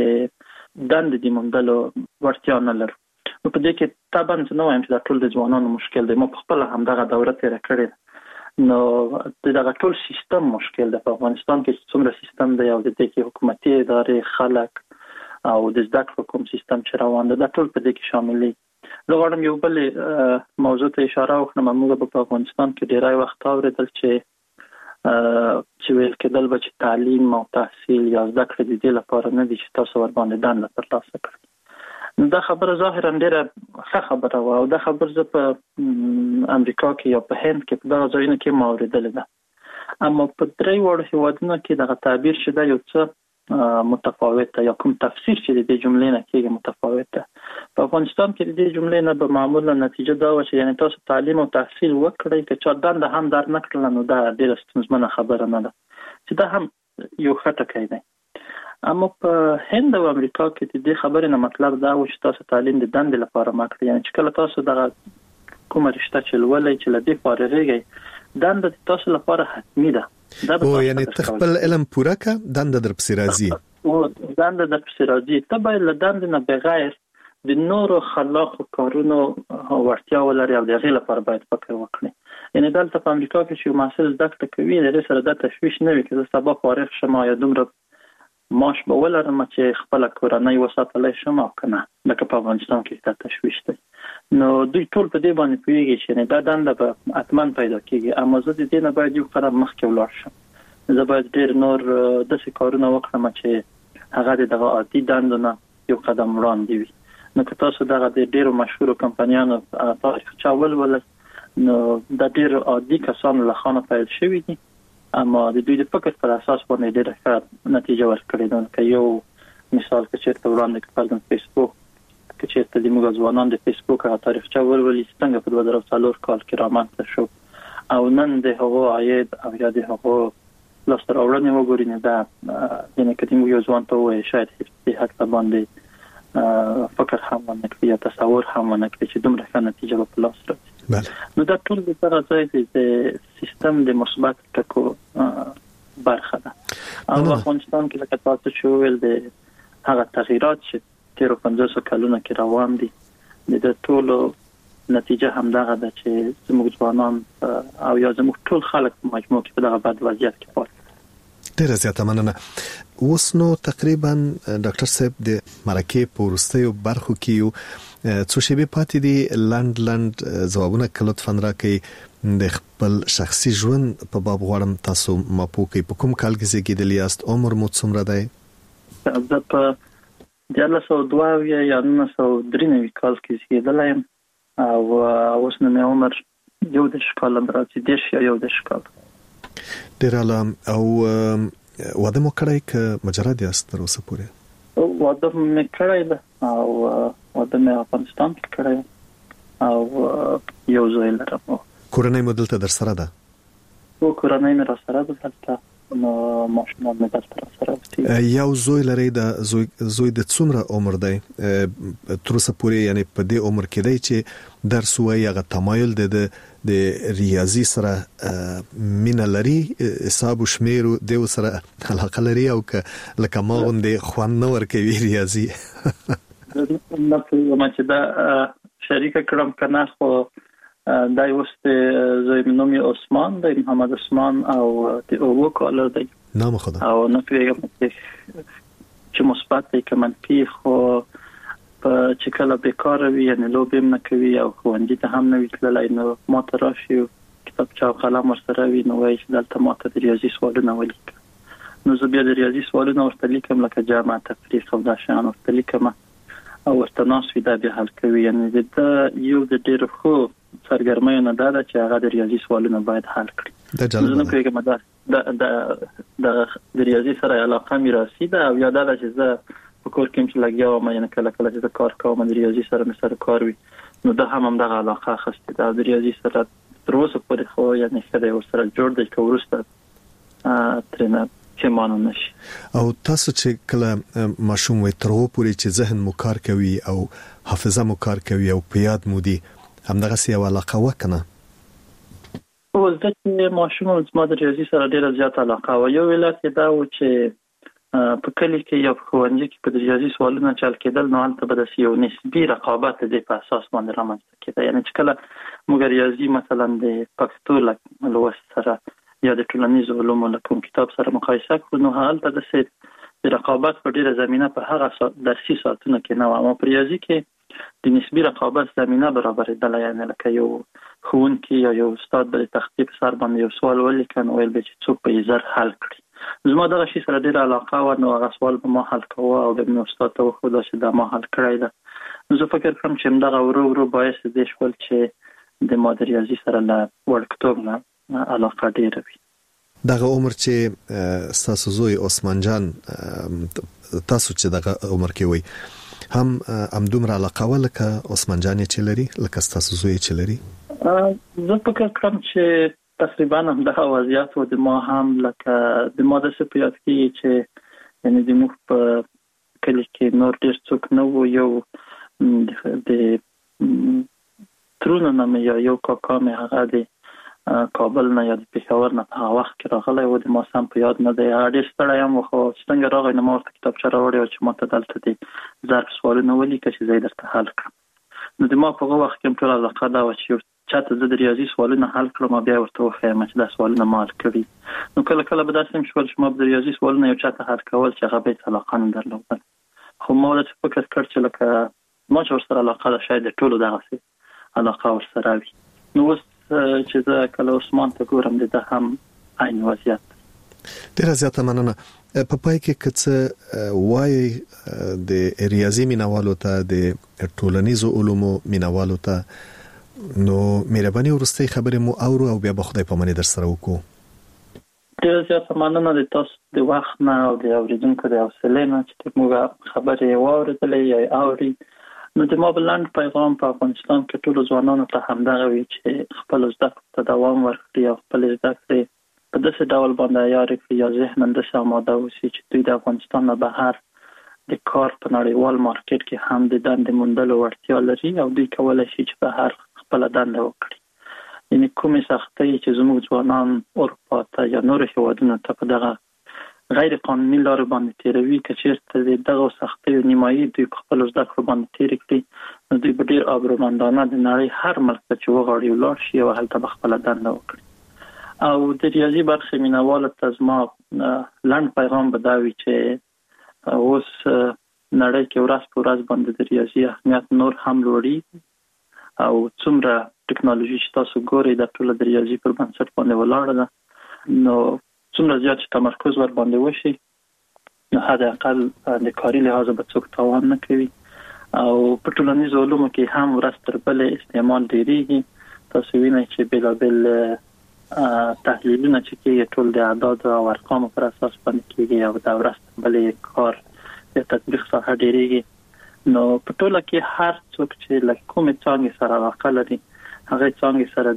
S10: د دندې د موندلو وړتیا نه لرو. نو په دې کې طبعا زه نه وایم چې دا ټول د ځوانانو مشکل دی، ما په خپله همدغه دوره تېره کړې ده. نو د دغه ټول سیستم مشکل ده په افغانستان کې چې څومره سیستم دی او د دې کې حکومتي ادارې، خلک او د زده کړو کوم سیستم چې روان دی دا ټول په دې کې شامل دي. زه غواړم یو بل موضوع ته اشاره وکړم. موږ په افغانستان کې ډېری وخت اورېدل چې چې ویل کېدل به چې تعلیم او تحصیل یا زده کړې د دې لپاره نه دي چې تاسو ورباندې دنده ترلاسه کړئ. دا خبره ظاهرا ډېره ښه خبره وه او دا خبره زه په امریکا کې یا په هند کې په دغه ځایونو کې ما اورېدلې ده. اما په درې واړو هیوادونو کې دغه تعبیر چې دا یو څه متفاوت ده یا کوم تفسیر چې د دې جملې نه کېږي متفاوت ده. په افغانستان کې د دې جملې نه به معمولا نتیجه دا وه چې یعنی تاسو تعلیم او تحصیل وکړئ که چا دنده هم در نه کړله نو دا ډېره ستونزمنه خبره نه ده چې دا هم یو خټکی دی. اما په هند او امریکا کې د خبرې نه مطلب دا و چې تاسو تعلیم د دندې لپاره ماکړئ، یعنی چې کله تاسو دغه کومه رشته چې لولئ چې لدې فارغېږئ دنده تاسو لپاره حتمی ده.
S4: او یعنی تخپل علم پوره کا دنده در پسې راځي
S10: او دنده در پسې راځي. ته باید له دندې نه بغیر د نورو خلاق کارونو ورتیا ولري او د هغې لپاره باید فکر وکړي. یعنی دلته په امریکا کې چې یو محصل زده کړه کوي د هغې سره دا تشویش نه وي چې زه سبا فارغ شم یا دومره معاش به ولرم چې خپله کورنۍ وساتلی شم او که نه، لکه په افغانستان کې دا تشویش دی. نو دوی ټول په دې باندې پوهېږي چې یعنې دا دنده به حتما پیدا کېږي، اما زه د دې نه باید یو قدم مخکې ولاړ شم. زه باید ډېر نور داسې کارونه وکړم چې هغه د دغه عادي دندو نه یو قدم وړاندې وي. نو که تاسو دغه د ډېرو مشهورو کمپنیانو تاریخچه ولولئ نو دا ډېر عادي کسانو له خوا نه پیل شوي دي، اما د دوی د فکر پر اساس باندې ډېره ښه نتیجه ورکړې ده. که یو مثال که چېرته وړاندې کړل د فیسبوک، که چېرته د موږ ځوانان د فیسبوک هغه تاریخچه ولولي څنګه په دوه زره څلور کال کې رامنځته شو او نن د هغو عاید او یا د هغو لاسته راوړنې وګوري، نو دا یعنې که موږ یو ځوان ته ووایو شاید دې هکله باندې فکر هم ونه کړي یا تصور هم ونه کړي چې دومره ښه نتیجه به په لاس راځي. نو دا ټول د دغه ځای د سیستم د مثبت ټکو برخه ده. او افغانستان کې لکه تاسو چې وویل د هغه تغییرات چې تیرو پنځوسو کلونو کې روان دي د دې ټولو نتیجه همدغه ده چې زموږ ځوانان او یا زموږ ټول خلک په مجموع کې په دغه بد وضعیت کې پاتې.
S4: ډیره زیاته مننه. اوس نو تقریبا ډاکټر صاحب د مرکې په وروستیو برخو کې یو څو شیبې پاتې دي. لند لند ځوابونه که لطفا راکړئ د خپل شخصي ژوند په باب غواړم تاسو ما پوښتنه په کوم کال کې زیږیدلی یاست؟ عمر مو څومره دی؟
S10: زه په دیارلس سوه دوه اویا یا نولس سوه درې نوي کال کې زیږیدلی یم او اوس نو مې عمر یو دېرش کاله راځي، دېرش یا یو دېرش کاله.
S4: ډېر اعلی. او واده مو کړی که مجرد یاست تر اوسه پورې؟
S10: واده مې کړی ده او واده مې افغانستان کې کړی او یو زوی لرم.
S4: کورنۍ مو دلته در سره ده؟
S10: او کورنۍ مې را سره ده دلته، نو ماشومان مې دلته را سره دي.
S4: یو زوی لرئ، د زوی زوی د څومره عمر دی تر اوسه پورې؟ یعنی په دې عمر کې دی چې درس وایي، هغه تمایل دی د ریاضي سره مینه لري، حساب او شمیر د سره علاقه لري او که لکه ما غوندې خوند نه ورکوي ریاضي؟
S10: نه پوهېږم چې دا شریکه کړم که نه، خو دا اوس د زوی مې نوم یې عثمان دی، محمد عثمان، او د اووه کالو دی.
S4: نام خدا.
S10: او نه پوهېږم چې مثبت دی که منفي، خو په چې کله بیکاره وي یعنې لوبې هم نه کوي او ښوونځي ته هم نه وي تللی، نو ما ته راشي کتابچه او قلم ورسره وي نو وایي چې دلته ما ته د ریاضي سوالونه ولیکه. نو زه بیا د ریاضي سوالونه ورته لیکم، لکه جمع تفریق او دا شیان ورته لیکم او ورته ناست وي دا بیا حل کوي. یعنې د ده یو د ډېرو ښو سرګرمیو نه دا ده چې هغه د ریاضي سوالونه باید حل کړي. زه نه پوهېږم د ریاضي سره علاقه میراثي ده او یا دا ده چې زه په کور کې چې لګیا وم، یعنې کله کله چې زه کار کوم د ریاضي سره مې سره کار وي نو ده هم همدغه علاقه اخیستې ده. د ریاضي سره تر اوسه پورې خو یعنې ښه دی ورسره جوړ دی که وروسته ترېنه پښیمانه نه شي.
S4: او تاسو چې کله ماشوم وئ تر هغو پورې چې ذهن مو کار کوي او حافظه مو کار کوي او په یاد مو دي، همدغسې یوه علاقه وه که نه؟
S10: او زه چې ماشوم وم زما د ریاضي سره ډېره زیاته علاقه وه. یو علت یې دا و چې په کلي کې یا په ښوونځي کې په ریاضي سوالونه چل کېدل نو هلته به داسې یو نسبي رقابت د دې په اساس باندې رامنځته کېده. یعنې چې کله موږ ریاضي مثلا د پښتو لوست سره یا د ټولنیزو علومو له کوم کتاب سره مقایسه کړو نو هلته داسې د رقابت په ډېره زمینه په هغه درسي ساعتونو کې نه وه، اما په ریاضي کې د نسبي رقابت زمینه برابرېدله. یعنې لکه یو ښوونکي یا یو استاد به د تختې په سر باندې یو سوال ولیکه نو ویل به چې څوک به یې زر حل کړي. زما دغه شي سره ډېره علاقه وه، نو هغه سوال به ما حل کوه او بیا مې استاد ته وښوده چې دا ما حل کړی ده. نو زه فکر کړم چې همدغه ورو ورو باعث دې شول چې د ما د ریاضي سره له وړکتوب نه علاقه ډېره وي.
S4: دغه عمر چې ستاسو زوی عثمان جان تاسو چې دغه عمر کې وئ هم همدومره علاقه وه لکه عثمان جان چې لري، لکه ستاسو زوی چې لري؟
S10: زه فکر کړم چې تقریبا هم د وضعیت او د ما هم لکه د ما د سپیات کې چې یعنی د موږ په کلی کې نور ډیر څوک نه وو، یو د ترونه نه یا یو کاکا مې هغه د کابل نه یا د پېښور نه په وخت کې راغلی و، د ما سم په یاد نه دی. هغه ډېر ستړی یم، خو څنګه راغی نو ما ورته کتابچه راوړې وه چې ما ته دلته د ظرف سوالونه ولیکه چې زه یې درته حل کړم. نو د ما په هغه وخت کې هم ټوله علاقه دا وه چې یو چا ته زه د ریاضي سوالونه حل کړم، بیا ورته وښیم چې دا سوالونه ما حل کړي. نو کله کله به داسې هم شول چې ما به د ریاضي سوالونه یو چا ته حل کول چې هغه به هېڅ علاقه نه درلودل، خو ما داسې فکر کړ چې لکه ما چې ورسره علاقه ده شاید د ټولو دغسې علاقه ورسره وي. نو اوس چې زه کله عثمان ته ګورم د ده هم عین وضعیت.
S4: ډېره زیاته مننه. په پای کې که څه وایي د ریاضي مینوالو ته، د ټولنیزو علومو مینوالو ته، نو مهرباني وروستۍ خبرې مو اورو او بیا به خدای پاماني در سره وکړو.
S10: ډېره زیاته مننه د تاسو د وخت نه او د اورېدونکو د حوصلې نه چې موږ خبرې واورېدلې یا اوري. نو د ما بلند پیغام په افغانستان کې ټولو ځوانانو ته همدغه وي چې خپل زده کړو ته دوام ورکړي او خپل زده کړې په داسې ډول باندې عیار کړي یا ذهناً داسې اماده اوسي چې دوی د افغانستان نه بهر د کار په نړیوال مارکیټ کې هم د دندې موندلو وړتیا لري او دوی کولی شي چې بهر خپله دنده وکړي. یعنې کومې سختۍ چې زموږ ځوانان اروپا ته یا نورو هېوادونو ته په دغه غیر قانوني لارو باندې تیروي، که چېرته د دغو سختیو نیمایي دوی په خپلو زده کړو باندې تېرې کړي نو دوی به ډېر آبرومندانه د نړۍ هر ملک ته چې وغواړي ولاړ شي او هلته به خپله دنده وکړي. او د ریاضي برخې مینوالو ته زما لنډ پیغام به دا وي چې اوس نړۍ کې ورځ په ورځ باندې د ریاضي اهمیت نور هم لوړېږي او څومره ټکنالوژي چې تاسو ګورئ دا ټوله د ریاضي پر بنسټ باندې ولاړه ده. نو څومره زیات چې تمرکز ور باندې وشي نو حداقل د کاري لحاظه به څوک تاوان نه کوي. او په ټولنیزو علومو کې هم ورځ تر بلې استعمال ډېرېږي. تاسو وینئ چې بېلابېل تحلیلونه چې کېږي ټول د اعدادو او ارقامو پر اساس باندې کېږي او دا ورځ تر بلې کار د تطبیق ساحه ډېرېږي. نو په ټوله کې هر څوک چې له کومې څانګې سره علاقه لري هغې څانګې سره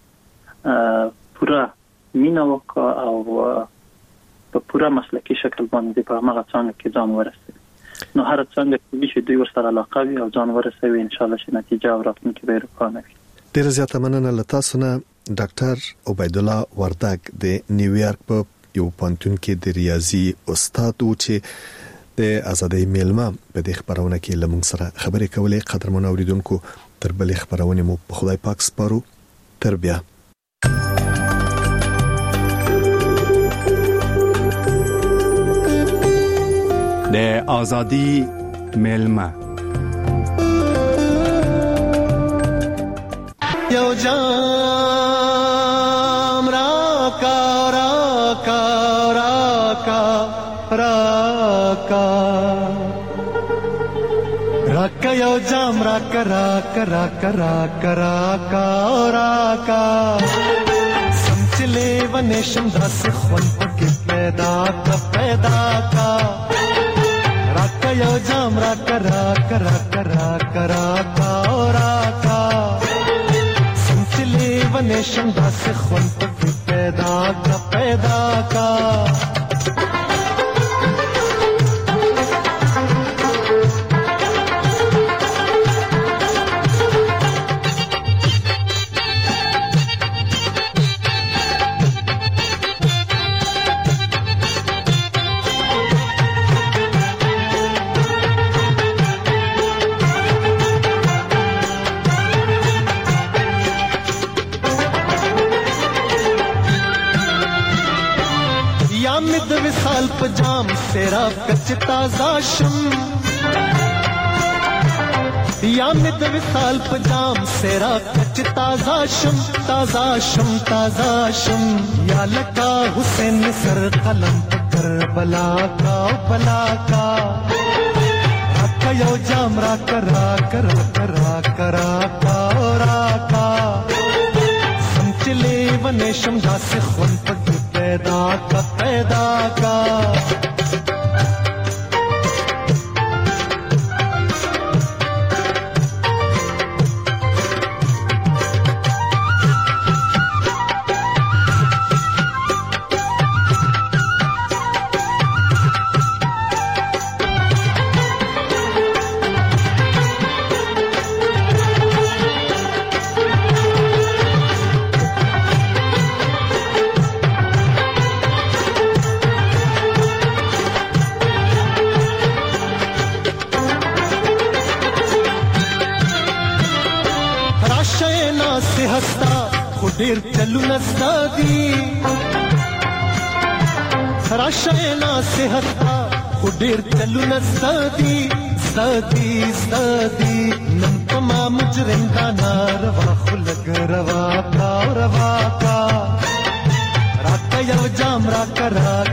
S10: د پوره مینه وکړه او په پوره مسلکي شکل باندې په هغه څانګه کې ځان ورسوي. نو هر څانګه چې دوی ورسره علاقه وي او ځان ورسوي ان شاء الله چې نتیجه او راتلونکې به روښانه وي.
S4: ډېره زیاته مننه له تاسو نه ډاکټر عبیدالله وردګ د نیویارک په یو پوهنتون کې د ریاضي استاد و چې د ازادۍ میلمه په دې خبرونه کې له موږ سره خبرې کولې. قدرمن اوریدونکو تر بلې خبرونه مو په خدای پاک سپارو. تر بیا.
S1: د ازادۍ میلمه
S11: یو جام راکا راکا راکا راکا راکا یو جام راکا راکا راکا راکا راکا راکا سمچلے ونیشم داس خون پکې پیدا کا پیدا کا راکا یو جام راکا راکا راکا راکا راکا راکا سمچلے ونیشم داس خون پکې پیدا کا پیدا کا پجام سیرا کچ تازہ شم یا مد وصال پجام سیرا کچ تازہ شم تازہ شم تازہ شم یا لکا حسین سر قلم پکر بلا کا بلا کا راکا یو جام راکا راکا راکا راکا راکا راکا سمچلے ونیشم داس خون پک پیدا کا پیدا کا ډیر چلونه ستادي راشینا صحت خو ډیر چلونه ستادي ستادي ستادي نن تمام مجرم دا ناروا خو لګ روا کا روا کا راکا یو جام را کرا